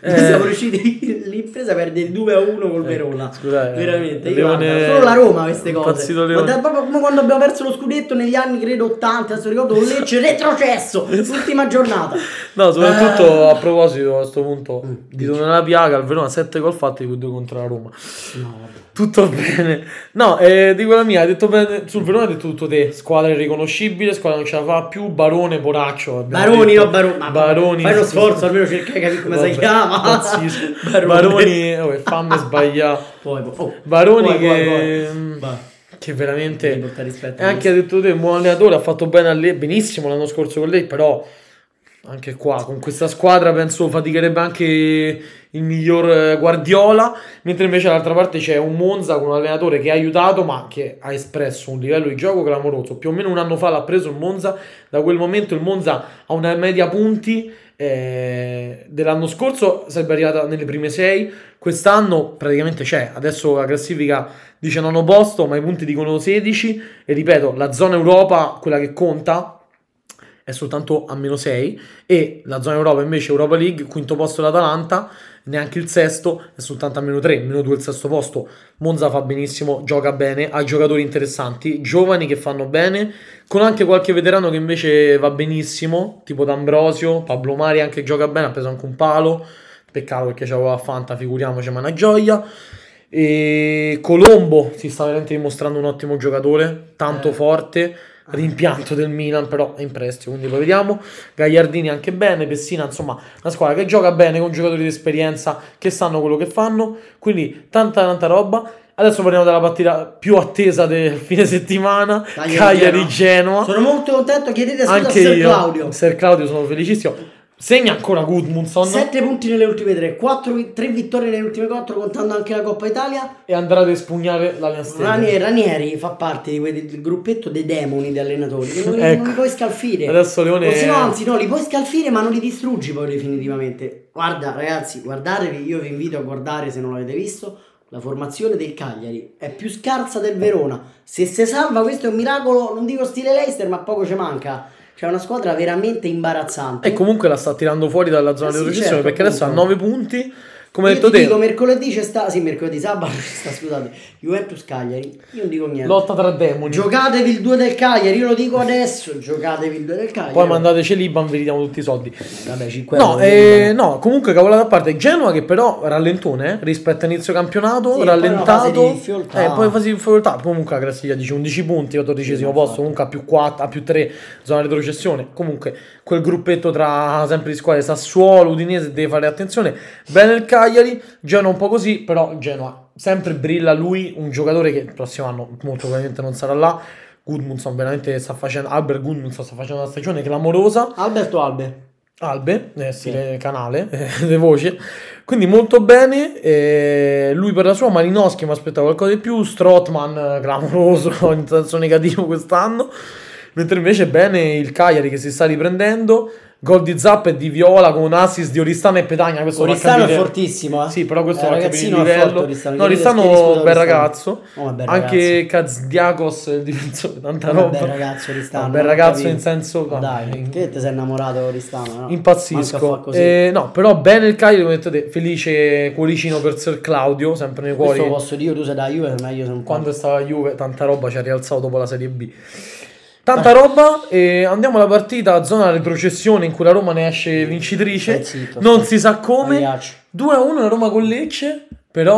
Noi siamo riusciti, l'impresa perde due a uno col Eh, Verona. scusate, Veramente, eh, io Leone- guarda, solo la Roma queste cose. impazzito Ma Leone. da- proprio come quando abbiamo perso lo scudetto negli anni credo ottanta, adesso ricordo con Lecce retrocesso, l'ultima giornata. No, soprattutto Eh. a proposito a questo punto Mm, di nella piaga, il Verona sette gol fatti di cui due contro la Roma. No, vabbè. Tutto bene. No, eh, di quella mia, hai detto bene, sul Verona hai detto tutto te, squadra irriconoscibile, squadra non ce la fa più, Barone, Poraccio. abbiamo Baroni detto. o Baroni? Ma Baroni. fai uno sì, sforzo, sì. almeno cerca di capire come Vabbè, si chiama. pazzesco. Baroni. Baroni, oh, fammi sbagliare. Poi, poi, oh. Baroni Poi, che, poi, poi. Vai. che veramente Devi portare rispetto e a anche ha detto te, un buon allenatore, ha fatto bene a lei, benissimo l'anno scorso con lei, però anche qua con questa squadra penso faticherebbe anche il miglior eh, Guardiola, mentre invece dall'altra parte c'è un Monza con un allenatore che ha aiutato ma che ha espresso un livello di gioco clamoroso. Più o meno un anno fa l'ha preso il Monza, da quel momento il Monza ha una media punti eh, dell'anno scorso, sarebbe arrivata nelle prime sei, quest'anno praticamente c'è, adesso la classifica dice nono posto ma i punti dicono sedici e ripeto, la zona Europa, quella che conta, è soltanto a meno sei e la zona Europa invece Europa League, quinto posto l'Atalanta, neanche il sesto, è soltanto a meno tre, meno due il sesto posto. Monza fa benissimo, gioca bene, ha giocatori interessanti, giovani che fanno bene, con anche qualche veterano che invece va benissimo, tipo D'Ambrosio, Pablo Mari anche gioca bene, ha preso anche un palo, peccato perché c'aveva la Fanta, figuriamoci, ma è una gioia. E Colombo si sta veramente dimostrando un ottimo giocatore, tanto Eh. forte, rimpianto del Milan, però è in prestito, quindi poi vediamo. Gagliardini anche bene, Pessina, insomma, una squadra che gioca bene con giocatori di esperienza che sanno quello che fanno, quindi tanta tanta roba. Adesso parliamo della partita più attesa del fine settimana, Cagliari-Genoa. Sono molto contento, chiedete scusa a Anche Ser io, Claudio. Ser Claudio, sono felicissimo. Segna ancora Gudmundsson sette punti nelle ultime tre, tre vittorie nelle ultime quattro, contando anche la Coppa Italia. e andrà ad espugnare l'Allianz Ranieri, Ranieri fa parte di quel, del gruppetto dei demoni di allenatori che non, li- Ecco. non li puoi scalfire. Adesso Leone- O se no, anzi no, li puoi scalfire ma non li distruggi poi definitivamente. Guarda ragazzi, guardatevi, io vi invito a guardare se non l'avete visto la formazione del Cagliari, è più scarsa del Verona. Se si salva questo è un miracolo, non dico stile Leicester ma poco ci manca. C'è una squadra veramente imbarazzante. e comunque la sta tirando fuori dalla zona Eh di sì, retrocessione, certo, perché adesso ha appunto. nove punti, come Io hai detto ti te. dico, mercoledì c'è sta, sì, mercoledì, sabato c'è sta, scusate, Juventus Cagliari. Io non dico niente. Lotta tra demoni. Giocatevi il due del Cagliari, io lo dico adesso, giocatevi il due del Cagliari. Poi mandateci l'Iban, vi ridiamo tutti i soldi. Vabbè, cinque No, euro, eh, no, comunque cavolata a parte. Genoa che però rallentone eh, rispetto a inizio campionato, Sì, poi una fase rallentato. di difficoltà. Eh, poi fase di difficoltà. Comunque la classifica dice undici punti, quattordicesimo Sì, posto, infatti. comunque a più quattro, a più tre, zona retrocessione. Comunque quel gruppetto tra sempre di squadre Sassuolo, Udinese deve fare attenzione. Bene il Cagliari, Genoa un po' così, però Genoa sempre brilla lui, un giocatore che il prossimo anno molto probabilmente non sarà là. Gudmundsson veramente sta facendo, Albert Gudmundsson sta facendo una stagione clamorosa. Alberto Albe. Albe, eh, stile canale, eh, le voci, quindi molto bene. Eh, lui per la sua, Malinowski mi aspettava qualcosa di più, Strootman eh, clamoroso in senso negativo quest'anno, mentre invece bene il Cagliari che si sta riprendendo, gol di Zappa e di Viola con un assist di Oristano e Petagna. Questo fa Oristano capire- è fortissimo, eh. Sì, però questo Eh, fa capire il ragazzino è livello. forte, Oristano. No, Chiedete Oristano scusa a è un bel Oristano. ragazzo. Oh, è bel Anche Kazdiakos, il difensore, tanta Come roba. bel ragazzo Oristano, Un bel non ragazzo capivo. in senso... Ma dai, in- che te sei innamorato di Oristano, no? Manca a Impazzisco. fa così. Eh, no, però bene il Cagliari, come mettete, felice cuoricino per Ser Claudio, sempre nei cuori. Questo posso dire, tu sei da Juve, ma io sono un po'. Quando stava a Juve, tanta roba ci ha rialzato dopo la Serie B. Tanta roba, e andiamo alla partita, zona retrocessione in cui la Roma ne esce vincitrice. Stai zitto, non stai si sa come. Pagliaccio. due a uno la Roma con Lecce,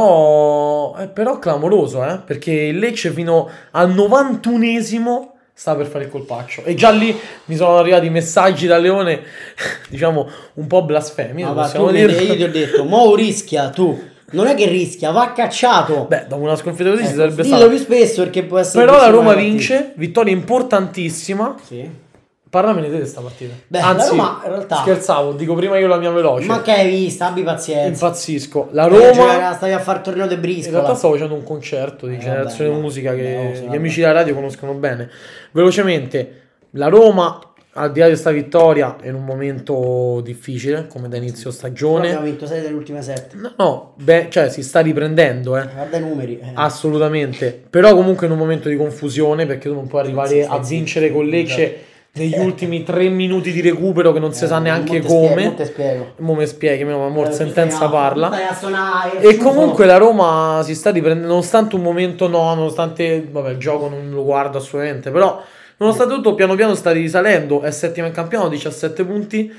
però è però clamoroso, eh, perché il Lecce fino al novantunesimo sta per fare il colpaccio. E già lì mi sono arrivati messaggi da Leone, diciamo, un po' blasfemi, Ma va, possiamo tu, dire. io ti ho detto, mo rischia tu. Non è che rischia, va cacciato. Beh, dopo una sconfitta così ci Ecco, sarebbe dillo stato. più spesso perché può essere. Però la prossima Roma partita. vince, vittoria importantissima. Sì. Parlamene te di questa partita. Beh, Anzi, la Roma, in realtà- scherzavo, dico prima io la mia veloce. Ma che hai visto? Abbi pazienza. Impazzisco. La Eh, Roma... giocare- stavi a fare il torneo de In Briscola. realtà stavo facendo un concerto di Eh, generazione vabbè, musica che vabbè, oh, sì, gli vabbè. amici della radio conoscono bene. Velocemente, la Roma, al di là di questa vittoria, è in un momento difficile, come da inizio Però stagione. abbiamo vinto sei delle ultime sette. No, no, beh, cioè si sta riprendendo, eh. Guarda i numeri. eh. Assolutamente. Però comunque in un momento di confusione, perché tu non puoi arrivare Sì, sì, a sì, vincere sì, con Lecce negli ultimi tre minuti di recupero che non si Eh, sa neanche mo te come. spiego, mo te spiego. Mo me spieghi, ma mo il Eh, sentenza stai a- parla. stai a suonare, E ciuffo. comunque la Roma si sta riprendendo, nonostante un momento no, nonostante, vabbè, il gioco non lo guardo assolutamente, però nonostante tutto piano piano sta risalendo, è settima in campionato, diciassette punti,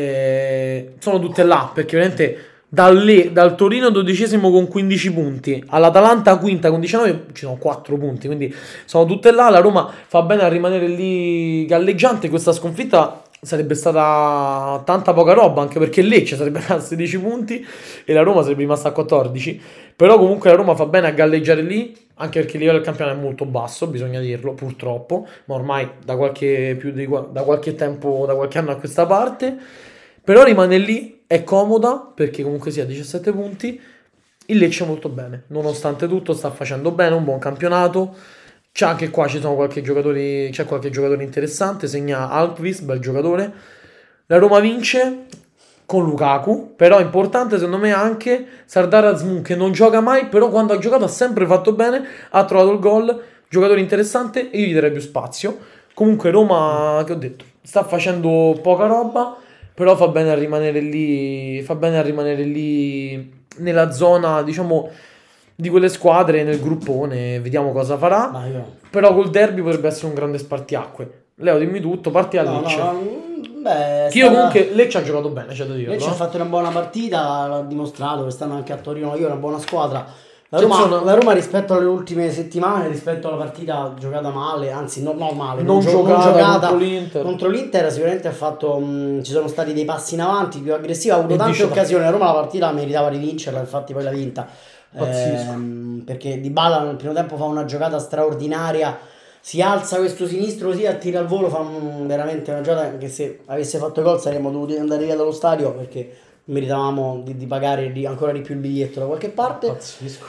eh, sono tutte là, perché veramente dal, lì- dal Torino dodicesimo con quindici punti, all'Atalanta quinta con diciannove, ci sono quattro punti, quindi sono tutte là, la Roma fa bene a rimanere lì galleggiante, questa sconfitta sarebbe stata tanta poca roba, anche perché Lecce sarebbe andata a sedici punti e la Roma sarebbe rimasta a quattordici, però comunque la Roma fa bene a galleggiare lì, anche perché il livello del campionato è molto basso, bisogna dirlo, purtroppo, ma ormai da qualche, più di, qua- da qualche tempo, da qualche anno a questa parte, però rimane lì, è comoda, perché comunque sia diciassette punti, il Lecce molto bene, nonostante tutto sta facendo bene, un buon campionato. C'è anche qua, ci sono qualche giocatore, c'è qualche giocatore interessante, segna Alkvist, bel giocatore. La Roma vince con Lukaku, però è importante secondo me anche Sardar Azmoun, che non gioca mai, però quando ha giocato ha sempre fatto bene, ha trovato il gol, giocatore interessante e io gli darei più spazio. Comunque Roma, che ho detto, sta facendo poca roba, però fa bene a rimanere lì, fa bene a rimanere lì nella zona, diciamo, di quelle squadre nel gruppone, vediamo cosa farà. Ma io... Però col derby potrebbe essere un grande spartiacque. Leo, dimmi tutto, parti a No, Lecce. no, no, beh, è Che io stata- comunque Lecce ha giocato bene, c'è da dirlo. Lecce ha no? fatto una buona partita, l'ha dimostrato, quest'anno anche a Torino io è una buona squadra. La Ci Roma, sono- la Roma rispetto alle ultime settimane, rispetto alla partita giocata male, anzi no, no male, Non gio- giocata contro l'Inter. contro l'Inter sicuramente ha fatto, mh, ci sono stati dei passi in avanti, più aggressiva, ha avuto E tante dice- occasioni, la Roma la partita meritava di vincerla, infatti poi l'ha vinta. Pazzesco. Ehm, perché Dybala nel primo tempo fa una giocata straordinaria, si alza questo sinistro così a tiro al volo, fa un- veramente una giocata che se avesse fatto gol saremmo dovuti andare via dallo stadio perché meritavamo di, di pagare di- ancora di più il biglietto da qualche parte. Pazzesco.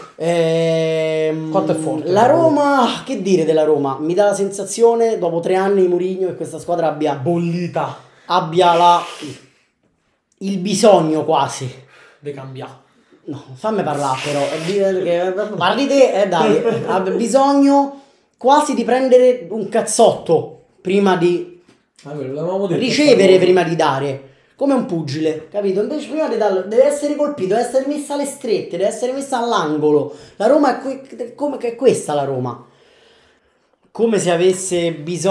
Ehm, Quanto è forte la la Roma? Roma, che dire della Roma? Mi dà la sensazione dopo tre anni di Mourinho che questa squadra abbia, Bollita. abbia la, il bisogno quasi. De cambiare. No, fammi parlare però, eh, di- che- parli te, eh dai, abbia bisogno quasi di prendere un cazzotto prima di Ah, quello l'avevamo detto. ricevere, prima di dare, come un pugile, capito? Invece prima di darlo deve essere colpito, deve essere messa alle strette, deve essere messa all'angolo. La Roma è, que- come che è questa la Roma. Come se avesse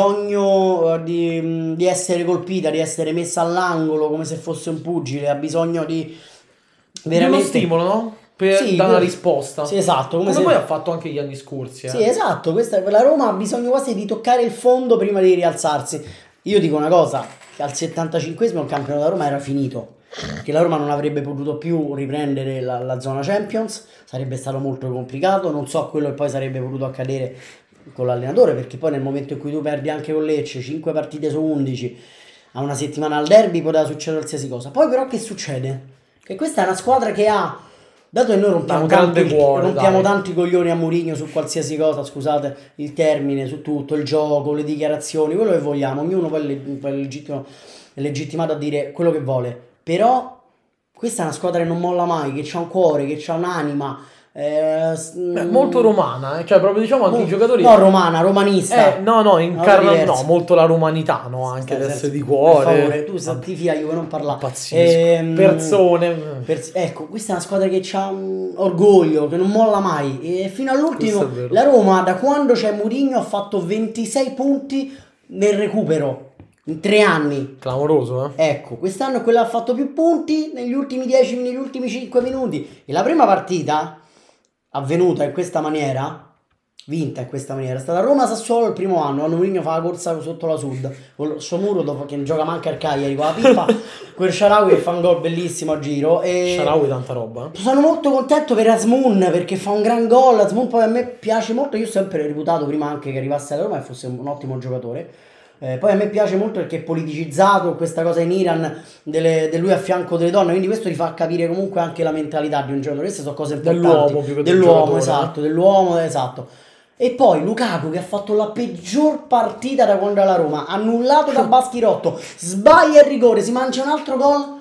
bisogno eh, di, di essere colpita, di essere messa all'angolo, come se fosse un pugile, ha bisogno di Veramente uno stimolo, no? Per Sì, dare una que- risposta. Sì, esatto, come Come, se- poi ha fatto anche gli anni scorsi. Eh. Sì, esatto, questa, la Roma ha bisogno quasi di toccare il fondo prima di rialzarsi. Io dico una cosa, che al settantacinquesimo il campionato della Roma era finito, che la Roma non avrebbe potuto più riprendere la, la zona Champions, sarebbe stato molto complicato, non so quello che poi sarebbe potuto accadere con l'allenatore, perché poi nel momento in cui tu perdi anche con Lecce, cinque partite su undici, a una settimana al derby poteva succedere qualsiasi cosa. Poi però che succede? Che questa è una squadra che ha, dato che noi rompiamo, un tanto, grande il- cuore, rompiamo dai. tanto i coglioni a Mourinho su qualsiasi cosa, scusate il termine, su tutto, il gioco, le dichiarazioni, quello che vogliamo, ognuno poi è le- poi è legittimo- è legittimato a dire quello che vuole, però questa è una squadra che non molla mai, che ha un cuore, che ha un'anima, eh, s- Beh, molto romana, eh. Cioè proprio diciamo anche no, i giocatori... no, romana, romanista. Eh, no, no, incarna diverso. no, molto la romanità, no, anche Stai ad essere senza- di cuore. Per favore, tu santifica io che non parlare. Pazzesco. Ehm, Persone. pers- ecco, questa è una squadra che ha un orgoglio, che non molla mai. E fino all'ultimo, Questo è vero. la Roma, da quando c'è Mourinho, ha fatto ventisei punti nel recupero in tre anni. Clamoroso, eh. Ecco, quest'anno quella ha fatto più punti negli ultimi dieci, negli ultimi cinque minuti. E la prima partita avvenuta in questa maniera, vinta in questa maniera, è stata Roma-Sassuolo il primo anno, quando Mourinho fa la corsa sotto la Sud, con il suo muro dopo che gioca manca al Cagliari con la pippa, quel Shaarawy che fa un gol bellissimo a giro. E Shaarawy tanta roba. eh. sono molto contento per Azmoun perché fa un gran gol. Azmoun poi a me piace molto, io ho sempre reputato prima anche che arrivasse alla Roma e fosse un ottimo giocatore. Eh, poi a me piace molto perché è politicizzato questa cosa in Iran delle, di lui a fianco delle donne, quindi questo ti fa capire comunque anche la mentalità di un giocatore. Queste sono cose importanti. Dell'uomo più che del dell'uomo, giocatore, esatto, dell'uomo, esatto. E poi Lukaku che ha fatto la peggior partita da quando è alla Roma, annullato da Baschirotto, sbaglia il rigore, si mangia un altro gol.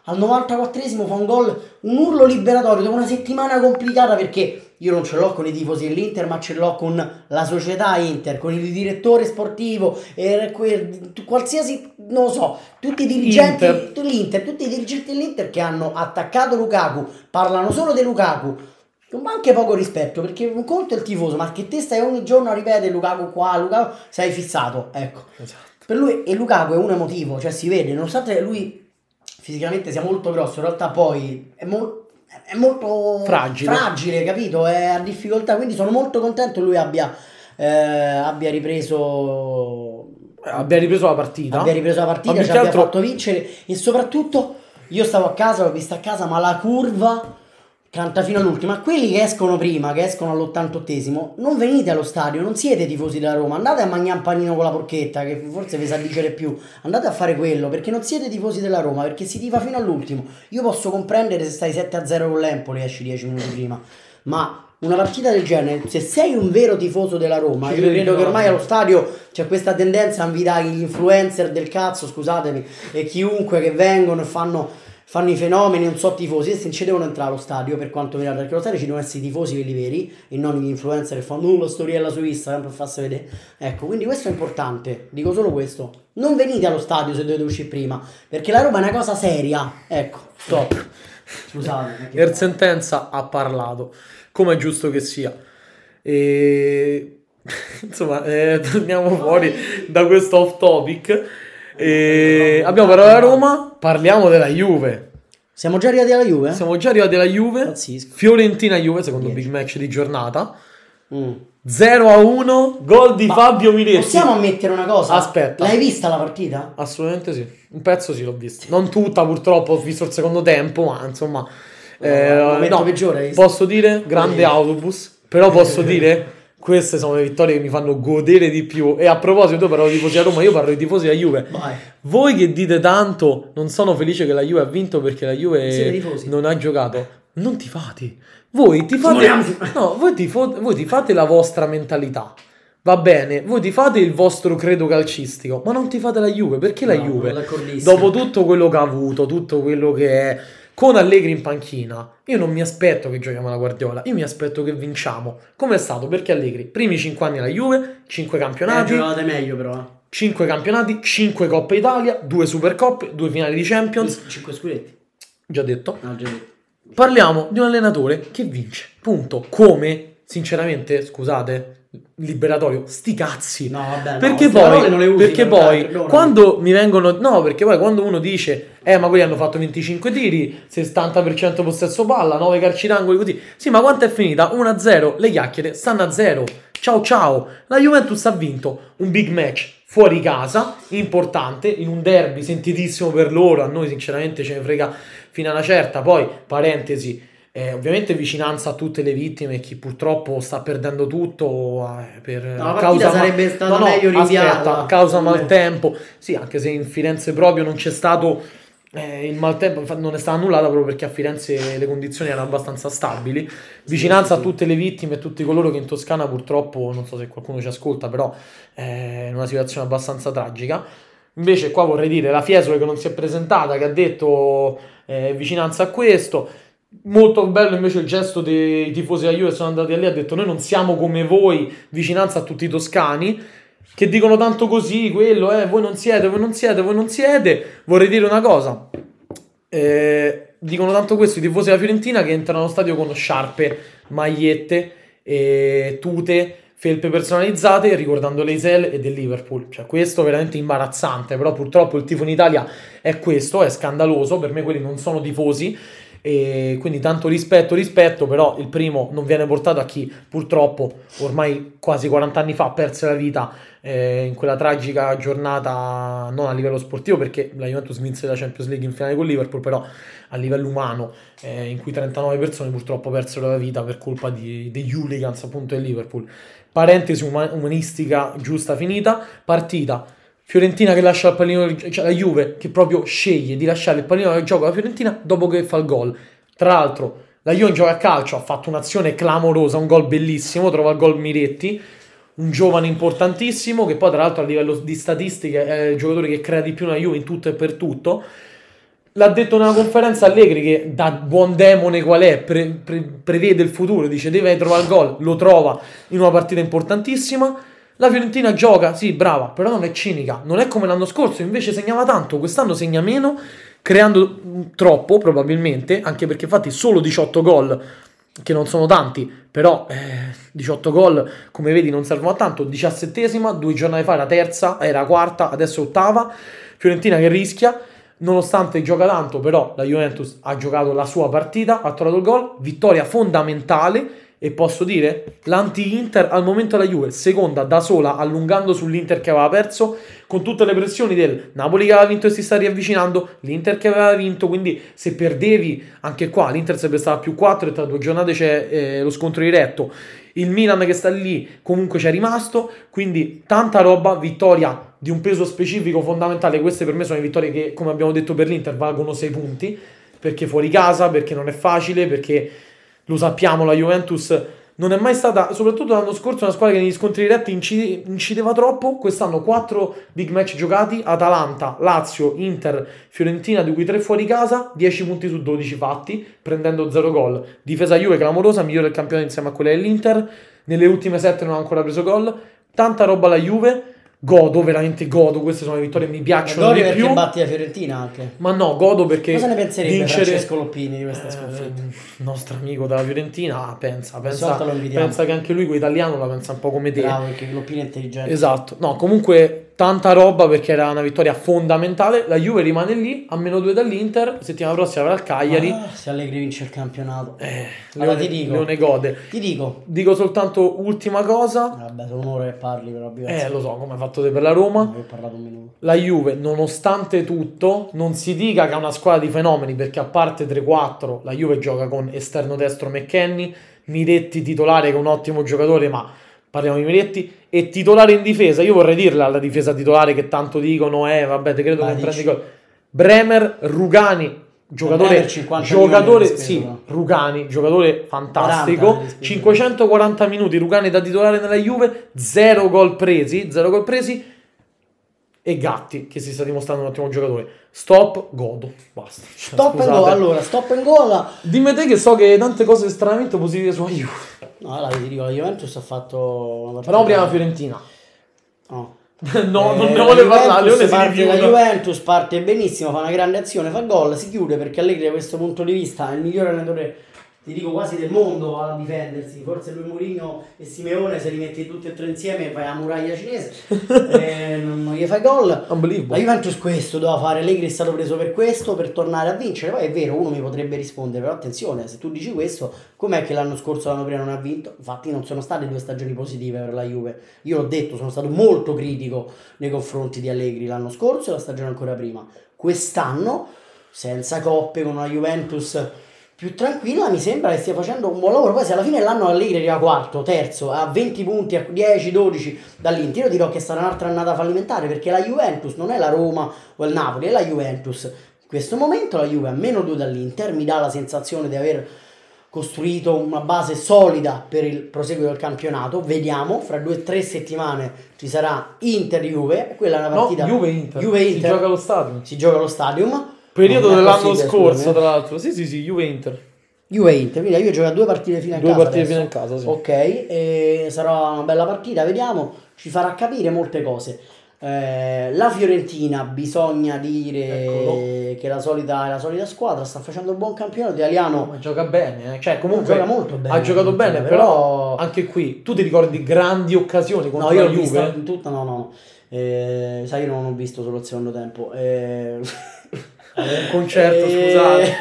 al novantaquattresimo fa un gol, un urlo liberatorio dopo una settimana complicata, perché io non ce l'ho con i tifosi dell'Inter, ma ce l'ho con la società Inter, con il direttore sportivo, e que- qualsiasi, non lo so, tutti i dirigenti Inter. dell'Inter, tutti i dirigenti dell'Inter che hanno attaccato Lukaku, parlano solo di Lukaku, ma anche poco rispetto, perché un conto è il tifoso, ma che te stai ogni giorno a ripetere Lukaku qua, Lukaku, sei fissato, ecco. Esatto. Per lui, e Lukaku è un emotivo, cioè si vede, nonostante lui fisicamente sia molto grosso, in realtà poi è, mol- è molto Fragile. fragile, capito? È a difficoltà, quindi sono molto contento lui abbia, eh, abbia ripreso Abbia ripreso la partita. abbia ripreso la partita, Ma più ci che abbia altro- fatto vincere, e soprattutto io stavo a casa, l'ho vista a casa, ma la curva canta fino all'ultimo. A quelli che escono prima, che escono all'ottantottesimo, non venite allo stadio, non siete tifosi della Roma, andate a mangiare un panino con la porchetta, che forse vi sa dicere più, andate a fare quello, perché non siete tifosi della Roma, perché si tifa fino all'ultimo. Io posso comprendere se stai sette a zero con l'Empoli e esci dieci minuti prima, ma una partita del genere, se sei un vero tifoso della Roma, Ci io credi credo che più ormai alla allo stadio c'è questa tendenza a invitare gli influencer del cazzo, scusatemi, e chiunque che vengono e fanno fanno i fenomeni, non so, tifosi, e se non ci devono entrare allo stadio, per quanto mi riguarda, perché allo stadio ci devono essere i tifosi, quelli veri, e non gli influencer che fanno uh, la storiella su Instagram per farsi vedere. Ecco, quindi questo è importante, dico solo questo. Non venite allo stadio se dovete uscire prima, perché la Roma è una cosa seria. Ecco, stop. Scusate. Per sentenza ha parlato, come è giusto che sia. E insomma, eh, torniamo fuori da questo off topic. E abbiamo parlato della Roma, parliamo della Juve. Siamo già arrivati alla Juve? Siamo già arrivati alla Juve. Pazzesco. Fiorentina-Juve, secondo dieci. big match di giornata. Mm. zero a uno, gol di Ma Fabio Miretti. Possiamo ammettere una cosa? Aspetta. L'hai vista la partita? Assolutamente sì. Un pezzo sì, l'ho visto. Non tutta, purtroppo, ho visto il secondo tempo, ma insomma. eh, il momento no, peggiore hai visto? posso dire grande Sì. autobus, però posso dire queste sono le vittorie che mi fanno godere di più. E a proposito, tu parlo di tifosi a Roma, io parlo di tifosi a Juve. Vai. Voi che dite tanto, non sono felice che la Juve ha vinto perché la Juve Siete tifosi. non ha giocato. Non ti fate. Voi ti fate, vogliamo- no, voi ti, fo- voi ti fate la vostra mentalità. Va bene, voi ti fate il vostro credo calcistico, ma non ti fate la Juve, perché la No, Juve, sono d'accordissimo. dopo tutto quello che ha avuto, tutto quello che è, con Allegri in panchina, io non mi aspetto che giochiamo alla Guardiola, io mi aspetto che vinciamo. Come è stato? Perché Allegri, primi cinque anni alla Juve, cinque Eh, campionati, giocavate meglio però. eh. cinque campionati, cinque Coppe Italia, due Supercoppe, due finali di Champions, cinque scudetti. già detto. No, già detto. Parliamo di un allenatore che vince, punto. Come, sinceramente, scusate, liberatorio, sti cazzi. No, vabbè, no, Perché queste parole poi, non le usi, perché però, dai, poi perdonami. quando mi vengono, no, perché poi quando uno dice, eh, ma quelli hanno fatto venticinque tiri, settanta per cento possesso palla, nove calci d'angolo, così. Sì, ma quanto è finita? uno a zero, le chiacchiere stanno a zero. Ciao ciao. La Juventus ha vinto un big match fuori casa, importante, in un derby sentitissimo per loro. A noi sinceramente ce ne frega fino a una certa. Poi, parentesi, eh, ovviamente vicinanza a tutte le vittime e chi purtroppo sta perdendo tutto eh, per No, la partita sarebbe ma- stata meglio rinviata. aspetta, a causa Secondo me. maltempo. Sì, anche se in Firenze proprio non c'è stato eh, il maltempo, infatti non è stata annullata proprio perché a Firenze le condizioni erano abbastanza stabili. Vicinanza sì, a tutte le vittime e tutti coloro che in Toscana purtroppo, non so se qualcuno ci ascolta, però è una situazione abbastanza tragica. Invece qua vorrei dire la Fiesole che non si è presentata, che ha detto eh, vicinanza a questo. Molto bello invece il gesto dei tifosi della Juve che sono andati lì, ha detto noi non siamo come voi, vicinanza a tutti i toscani, che dicono tanto così, quello, eh, voi non siete, voi non siete, voi non siete. Vorrei dire una cosa, eh, dicono tanto questo i tifosi della Fiorentina che entrano allo stadio con sciarpe, magliette, eh, tute, felpe personalizzate ricordando l'Eisel e del Liverpool. Cioè questo è veramente imbarazzante, però purtroppo il tifo in Italia è questo, è scandaloso, per me quelli non sono tifosi. E quindi tanto rispetto rispetto, però il primo non viene portato a chi purtroppo ormai quasi quaranta anni fa perse la vita eh, in quella tragica giornata, non a livello sportivo perché la Juventus vinse la Champions League in finale con Liverpool, però a livello umano eh, in cui trentanove persone purtroppo persero la vita per colpa di, degli hooligans appunto del Liverpool. Parentesi uma- umanistica giusta finita, partita Fiorentina che lascia il pallino, cioè la Juve che proprio sceglie di lasciare il pallino del gioco alla Fiorentina dopo che fa il gol. Tra l'altro la Juve gioca a calcio, ha fatto un'azione clamorosa, un gol bellissimo, trova il gol Miretti, un giovane importantissimo che poi tra l'altro a livello di statistiche è il giocatore che crea di più nella Juve in tutto e per tutto. l'ha detto nella conferenza Allegri, che da buon demone qual è, pre, pre, prevede il futuro, dice deve trovare il gol, lo trova in una partita importantissima. La Fiorentina gioca, sì, brava, però non è cinica, non è come l'anno scorso, invece segnava tanto, quest'anno segna meno, creando troppo probabilmente, anche perché infatti solo diciotto gol, che non sono tanti, però eh, diciotto gol come vedi non servono a tanto. Diciassettesima, due giornate fa era terza, era quarta, adesso è ottava. Fiorentina che rischia, nonostante gioca tanto, però la Juventus ha giocato la sua partita, ha trovato il gol, vittoria fondamentale. E posso dire, l'anti-Inter al momento la Juve, seconda da sola, allungando sull'Inter che aveva perso, con tutte le pressioni del Napoli che aveva vinto e si sta riavvicinando, l'Inter che aveva vinto, quindi se perdevi anche qua, l'Inter sarebbe stata più quattro e tra due giornate c'è eh, lo scontro diretto, il Milan che sta lì comunque c'è rimasto, quindi tanta roba, vittoria di un peso specifico fondamentale. Queste per me sono le vittorie che, come abbiamo detto per l'Inter, valgono sei punti, perché fuori casa, perché non è facile, perché... Lo sappiamo, la Juventus non è mai stata, soprattutto l'anno scorso, una squadra che negli scontri diretti incide, incideva troppo. Quest'anno quattro big match giocati, Atalanta, Lazio, Inter, Fiorentina, di cui tre fuori casa, dieci punti su dodici fatti, prendendo zero gol. Difesa Juve clamorosa, migliore del campione insieme a quella dell'Inter, nelle ultime sette non ha ancora preso gol, tanta roba alla Juve. Godo, veramente godo, queste sono le vittorie che mi piacciono Godi di perché più. batti la Fiorentina anche. Ma no, godo perché cosa ne penserebbe vincere... Francesco Loppini di questa sconfitta? Eh, nostro amico della Fiorentina pensa, pensa, volta lo invitiamo. pensa che anche lui con italiano la pensa un po' come te. Bravo, perché Loppini è intelligente. Esatto, no, comunque tanta roba perché era una vittoria fondamentale. La Juve rimane lì a meno due dall'Inter, settimana prossima avrà il Cagliari. Ah, se Allegri vince il campionato. Eh, allora Leone, ti dico, Leone gode. Ti dico. Dico soltanto ultima cosa. Vabbè, sono un'ora che parli però. Eh, lo so, come hai fatto te per la Roma. Io ho parlato un minuto. La Juve, nonostante tutto, non si dica che è una squadra di fenomeni, perché a parte tre quattro, la Juve gioca con esterno destro McKennie, Miretti titolare che è un ottimo giocatore, ma parliamo di Miretti, e titolare in difesa. Io vorrei dirla alla difesa titolare che tanto dicono, eh vabbè, te credo Vai, che prendi dici. gol. Bremer, Rugani, giocatore, Bremer cinquanta giocatore milioni di sì, speso. Rugani, giocatore fantastico, quaranta di speso. cinquecentoquaranta minuti Rugani da titolare nella Juve, zero gol presi, zero gol presi, e Gatti che si sta dimostrando un ottimo giocatore. Stop, godo, basta. Stop and Scusate. go, allora, stop and go. La... Dimmi te che so che hai tante cose estremamente positive sulla Juve. No, allora ti dico, la Juventus ha fatto una partita... Però prima la Fiorentina. No. No, Eh, non ne la vuole Juventus parlare. Leone si parte, la rifiuta. Juventus parte benissimo, fa una grande azione, fa gol, si chiude perché Allegri da questo punto di vista è il migliore allenatore, ti dico quasi del mondo a difendersi. Forse lui, Mourinho e Simeone, se li metti tutti e tre insieme fai la muraglia cinese e non, non gli fai gol. Unbelievable. La Juventus questo doveva fare, Allegri è stato preso per questo, per tornare a vincere. Poi è vero, uno mi potrebbe rispondere, però attenzione, se tu dici questo, com'è che l'anno scorso, l'anno prima non ha vinto? Infatti non sono state due stagioni positive per la Juve. Io l'ho detto, sono stato molto critico nei confronti di Allegri l'anno scorso e la stagione ancora prima. Quest'anno, senza coppe, con una Juventus più tranquilla, mi sembra che stia facendo un buon lavoro. Poi se alla fine dell'anno Allegri arriva quarto, terzo, a venti punti, a dieci dodici dall'Inter, io dirò che sarà un'altra annata fallimentare, perché la Juventus non è la Roma o il Napoli, è la Juventus. In questo momento la Juve a meno due dall'Inter mi dà la sensazione di aver costruito una base solida per il proseguo del campionato. Vediamo, fra due o tre settimane ci sarà Inter-Juve, quella è una partita... No, Juve-Inter. Juve-Inter. Si gioca allo stadio. Si gioca allo stadium. Periodo Non è dell'anno possibile, scorso, scusami. tra l'altro. Sì, sì, sì, Juve-Inter. Juve-Inter, quindi la Juve gioca due partite fino a Due casa partite adesso. fino a casa, sì. Ok, e sarà una bella partita, vediamo, ci farà capire molte cose. Eh, la Fiorentina, bisogna dire Eccolo. che la solita, è la solita squadra, sta facendo un buon campionato italiano. Ma gioca bene, eh. Cioè comunque Gioca molto bene, ha giocato bene, però- però anche qui tu ti ricordi grandi occasioni contro No, io la l'ho vista Juve? in tutta, no, no. Eh, sai, io non ho visto solo il secondo tempo. Eh... Un concerto, Eh, scusate.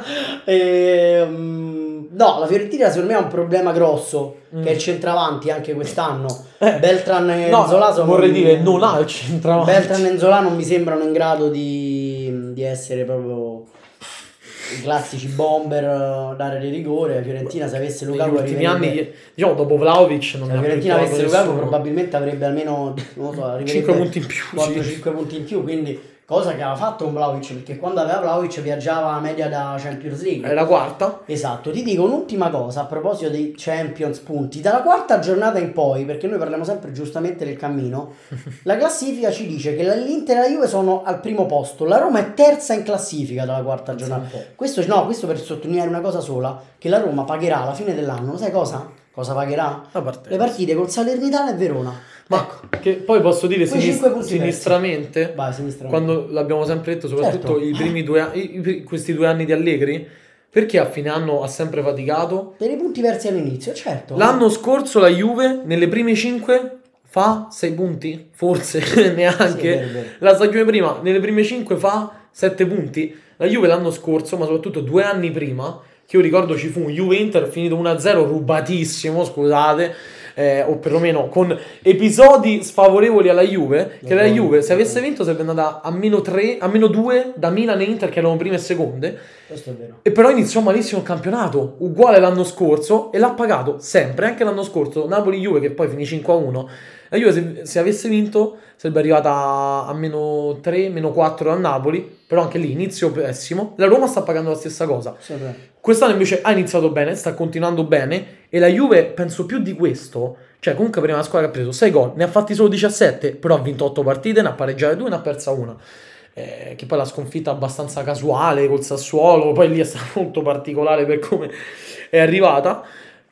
eh, mm, no, la Fiorentina secondo me ha un problema grosso, Mm. che è il centravanti anche quest'anno. Eh, Beltran e no, Nzola sono- vorrei dire, non ha il centravanti. Beltran e Nzola non mi sembrano in grado di, di essere proprio i classici bomber eh, d'area di rigore. La Fiorentina, se avesse Negli Lukaku, ultimi arriverebbe- anni, diciamo dopo Vlahovic non se ne la ha più Fiorentina trovato avesse Lukaku nessuno. probabilmente avrebbe almeno non lo so, arriverebbe cinque punti in più, quattro sì. cinque punti in più, quindi cosa che aveva fatto con Vlahovic, perché quando aveva Vlahovic viaggiava a media da Champions League. È la quarta? Esatto. Ti dico un'ultima cosa a proposito dei Champions punti. Dalla quarta giornata in poi, perché noi parliamo sempre giustamente del cammino, la classifica ci dice che l'Inter e la Juve sono al primo posto, la Roma è terza in classifica dalla quarta giornata. Questo, no, questo per sottolineare una cosa sola, che la Roma pagherà alla fine dell'anno, lo sai cosa? Cosa pagherà? Le partite con Salernitana e Verona. Ma ecco, che poi posso dire Quei sinis- cinque punti sinistramente, Vai, sinistramente. quando l'abbiamo sempre detto, soprattutto Certo. i primi due anni, questi due anni di Allegri, perché a fine anno ha sempre faticato? Per i punti persi all'inizio, certo. L'anno scorso la Juve nelle prime cinque fa sei punti, forse neanche. Sì, è vero, è vero. La stagione prima nelle prime cinque fa sette punti. La Juve l'anno scorso, ma soprattutto due anni prima, che io ricordo ci fu un Juve-Inter finito uno a zero rubatissimo, scusate, eh, o perlomeno con episodi sfavorevoli alla Juve, che la Juve se avesse vinto sarebbe andata a meno tre, a meno due da Milan e Inter che erano prime e seconde. Questo è vero. E però iniziò malissimo il campionato, uguale l'anno scorso, e l'ha pagato sempre, anche l'anno scorso, Napoli-Juve che poi finì cinque a uno. La Juve se, se avesse vinto sarebbe arrivata a meno tre, meno quattro da Napoli, però anche lì inizio pessimo. La Roma sta pagando la stessa cosa. Sì, è vero. Quest'anno invece ha iniziato bene, sta continuando bene, e la Juve penso più di questo, cioè comunque prima la squadra che ha preso sei gol, ne ha fatti solo diciassette, però ha vinto otto partite, ne ha pareggiate due, ne ha persa una. Eh, che poi la sconfitta abbastanza casuale col Sassuolo, poi lì è stata molto particolare per come è arrivata,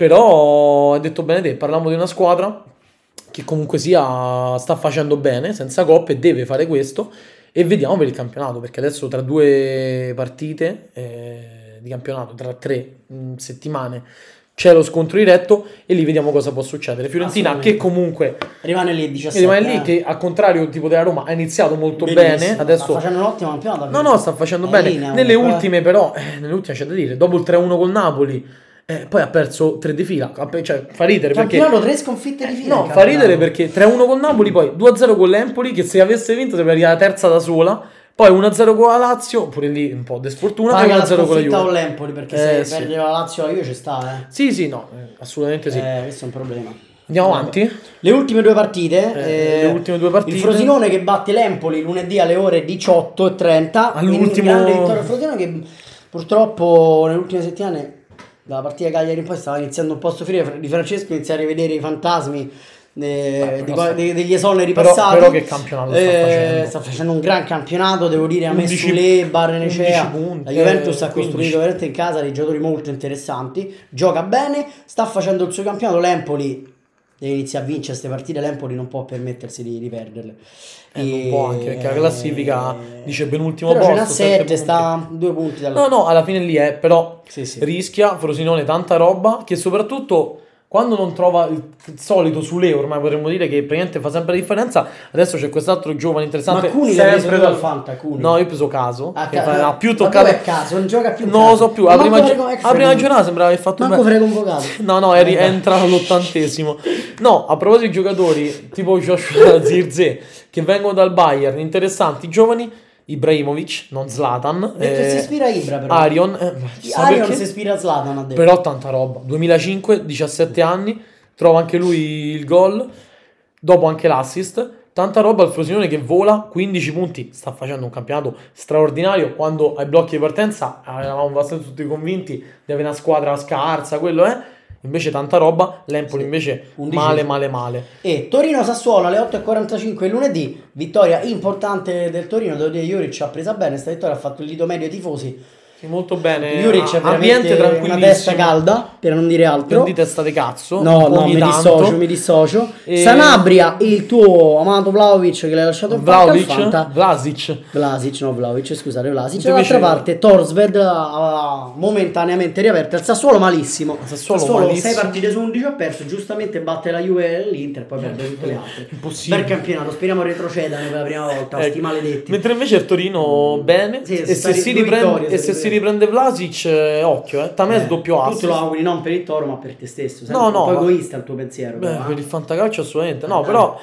però hai detto bene te, parliamo di una squadra che comunque sia sta facendo bene, senza coppe, deve fare questo, e vediamo per il campionato, perché adesso tra due partite eh, di campionato, tra tre mh, settimane c'è lo scontro diretto e lì vediamo cosa può succedere. Fiorentina che comunque rimane lì diciassette, rimane lì eh. che al contrario tipo della Roma ha iniziato molto Benissimo, bene, adesso sta facendo un ottimo campionato. no no sta facendo È bene linea, nelle comunque. ultime, però eh, nelle ultime c'è da dire, dopo il tre a uno col Napoli eh, poi ha perso tre di fila, cioè fa ridere perché Campionato, tre sconfitte di fila. no, in fa ridere campionato. perché tre a uno con Napoli, poi due a zero con l'Empoli, che se avesse vinto sarebbe arrivata terza da sola, poi uno a zero con la Lazio, pure lì un po' di sfortuna, e Paga uno la a zero con la sconfitta Juve. con l'Empoli, perché Eh, se sì. perde la Lazio la Juve ci sta, eh. Sì, sì, no, eh, assolutamente sì. Eh, questo è un problema. Andiamo avanti? Le ultime due partite, Eh, eh, le ultime due partite. il Frosinone che batte l'Empoli lunedì alle ore diciotto e trenta. All'ultimo- grande vittoria del Frosinone che purtroppo nelle ultime settimane, dalla partita Cagliari in poi, stava iniziando un po' a soffrire. Di Francesco inizia a rivedere i fantasmi eh, di- sta- de- degli esoneri però- passati. però che campionato sta Eh, facendo? sta facendo un gran campionato, devo dire, ha messo undici le Barrenecea. undici punti, La Juventus eh, ha costruito quindici. veramente in casa dei giocatori molto interessanti, gioca bene, sta facendo il suo campionato. L'Empoli deve iniziare a vincere queste partite, l'Empoli non può permettersi di, di perderle. Eh, non può, anche perché la classifica dice penultimo però ce n'ha posto, sette sette, punti. sta due punti dal... No, no, alla fine lì è, però Sì, sì. rischia, Frosinone tanta roba, che soprattutto quando non trova il solito Sule, ormai potremmo dire che praticamente fa sempre la differenza. Adesso c'è quest'altro giovane interessante, Ma Cuni l'hai preso sempre tu dal al Fanta, Cuni? No, io ho preso Caso, Ah, che ca- fa- ha più ma toccato. dov'è Caso? Non gioca più in Non lo casa. so più, Ma la manco prima, frega- gio- ecco, la prima frega- giornata sembrava aver fatto Manco bene. frega convocato. No, no, è, ri- è entrato all'ottantesimo. No, a proposito di giocatori tipo Joshua Zirze che vengono dal Bayern, interessanti, giovani, Ibrahimovic, non Zlatan, Detto eh, si ispira a Ibra però. Arion, eh, chissà Arion perché. si ispira a Zlatan, ha detto. Però tanta roba, duemilacinque, diciassette anni, trova anche lui il gol, dopo anche l'assist, tanta roba al Frosinone che vola, quindici punti, sta facendo un campionato straordinario. Quando ai blocchi di partenza eravamo abbastanza tutti convinti di avere una squadra scarsa, quello è, invece tanta roba, l'Empoli Sì, invece undicesimo. male male male. E Torino-Sassuolo alle otto e quarantacinque lunedì, vittoria importante del Torino, devo dire Juric ha presa bene, sta vittoria ha fatto il dito medio ai tifosi. Sì, molto bene, Juric è a- ambiente veramente una testa tranquillissimo, calda, per non dire altro. prendi testa di cazzo, No, no, ogni mi tanto. dissocio, mi dissocio. E- Sanabria, il tuo amato Vlahovic che l'hai lasciato in panca al Vlahovic, Fanta. Vlasic. Vlasic, no Vlahovic, scusate, Vlasic. Invece- Dall'altra parte Torsved ha momentaneamente riaperto il Sassuolo malissimo. Sassuolo malissimo. sei partite su undici ha perso, giustamente batte la Juve e l'Inter, poi perde tutte le altre. Impossibile. Per campionato, speriamo retrocedano per la prima volta, Ecco. sti maledetti. Mentre invece il Torino bene, Sì, e, sta se ri- si due riprende, vittorie, e si se si riprende. riprende Vlasic, eh, occhio, eh. Tames Eh, doppio tu assist. te lo auguri non per il Toro ma per te stesso, sempre No, un no, po' ma- egoista il tuo pensiero. Beh, però, eh. per il fantacalcio assolutamente no, Eh. però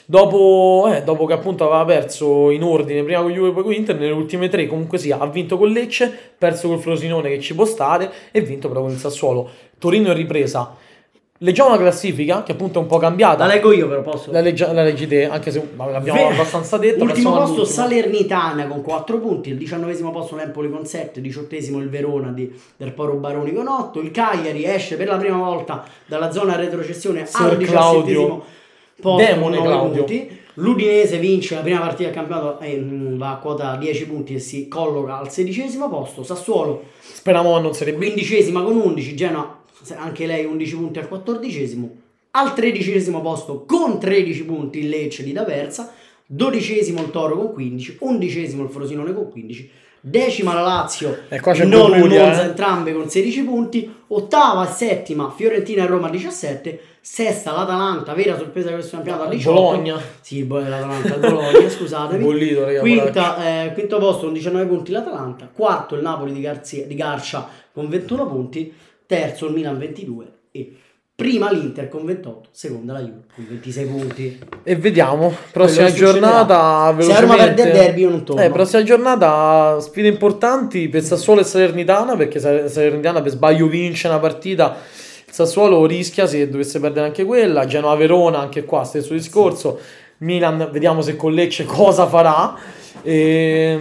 dopo, eh, dopo che appunto aveva perso in ordine prima con Juve e poi con Inter, nelle ultime tre comunque sia, ha vinto con Lecce, perso col Frosinone che ci può stare e vinto però con il Sassuolo. Torino in ripresa, leggiamo la classifica, che appunto è un po' cambiata. La leggo io, però posso. La, leggi- la leggi te, anche se l'abbiamo Ve- abbastanza detto. Ultimo passiamo posto all'ultimo. Salernitana con quattro punti, il diciannovesimo posto l'Empoli con sette, diciottesimo il Verona di, del Poro Baroni con otto, il Cagliari esce per la prima volta dalla zona retrocessione Sir al diciassettesimo Claudio. posto Demone con nove Claudio. punti. L'Udinese vince la prima partita del campionato e mm, va a quota dieci punti e si colloca al sedicesimo posto. Sassuolo Speriamo non Serie B. quindicesima con undici, Genoa anche lei undici punti al quattordicesimo, al tredicesimo posto con tredici punti il Lecce di D'Aversa, dodicesimo il Toro con quindici, undicesimo il Frosinone con quindici, decima la Lazio, E qua c'è non il Goduria, Monza, eh. entrambe con sedici punti, ottava e settima Fiorentina e Roma diciassette, sesta l'Atalanta, vera sorpresa di questo campionato a diciotto, Bologna. sì, bo- l'Atalanta, il Bologna, scusatemi, Bollito, raga, quinta, eh, quinto posto con diciannove punti l'Atalanta, quarto il Napoli di, Garzia, di Garcia con ventuno punti, terzo il Milan ventidue e prima l'Inter con ventotto, seconda la Juve con ventisei punti. E vediamo, prossima Quello che giornata succederà. Se Roma velocemente. perde il derby io non torno. Eh, prossima giornata sfide importanti per Sassuolo e Salernitana, perché Sal- Salernitana per sbaglio vince una partita, il Sassuolo rischia se dovesse perdere anche quella, Genoa-Verona anche qua stesso discorso, Milan vediamo se con Lecce cosa farà. E...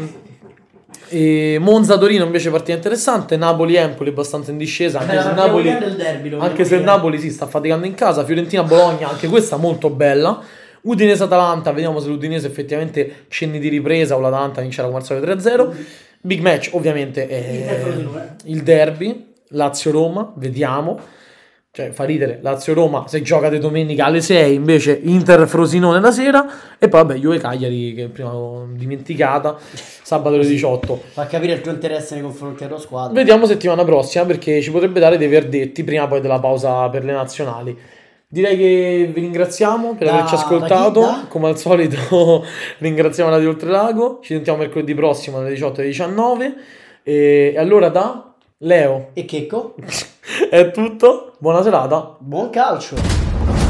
E Monza-Torino invece partita interessante, Napoli-Empoli abbastanza in discesa, anche Eh, se il abbiamo Napoli, il derby, lo anche se il vogliamo dire. Napoli si sta faticando in casa, Fiorentina-Bologna anche questa molto bella, Udinese-Atalanta, vediamo se l'Udinese effettivamente cenni di ripresa o l'Atalanta vincerà come al solito tre a zero. Big match ovviamente è il derby, Lazio-Roma, vediamo. Cioè fa ridere, Lazio-Roma se giocate domenica alle sei, invece Inter-Frosinone la sera, e poi vabbè Juve-Cagliari che prima l'ho dimenticata, sabato alle diciotto. Fa capire il tuo interesse nei confronti della squadra. Vediamo settimana prossima, perché ci potrebbe dare dei verdetti prima poi della pausa per le nazionali. Direi che vi ringraziamo per Da- averci ascoltato, da chi? Da? come al solito ringraziamo la di Oltrelago, ci sentiamo mercoledì prossimo alle diciotto e diciannove, e e allora da Leo E Checco, è tutto, buona serata. buon calcio.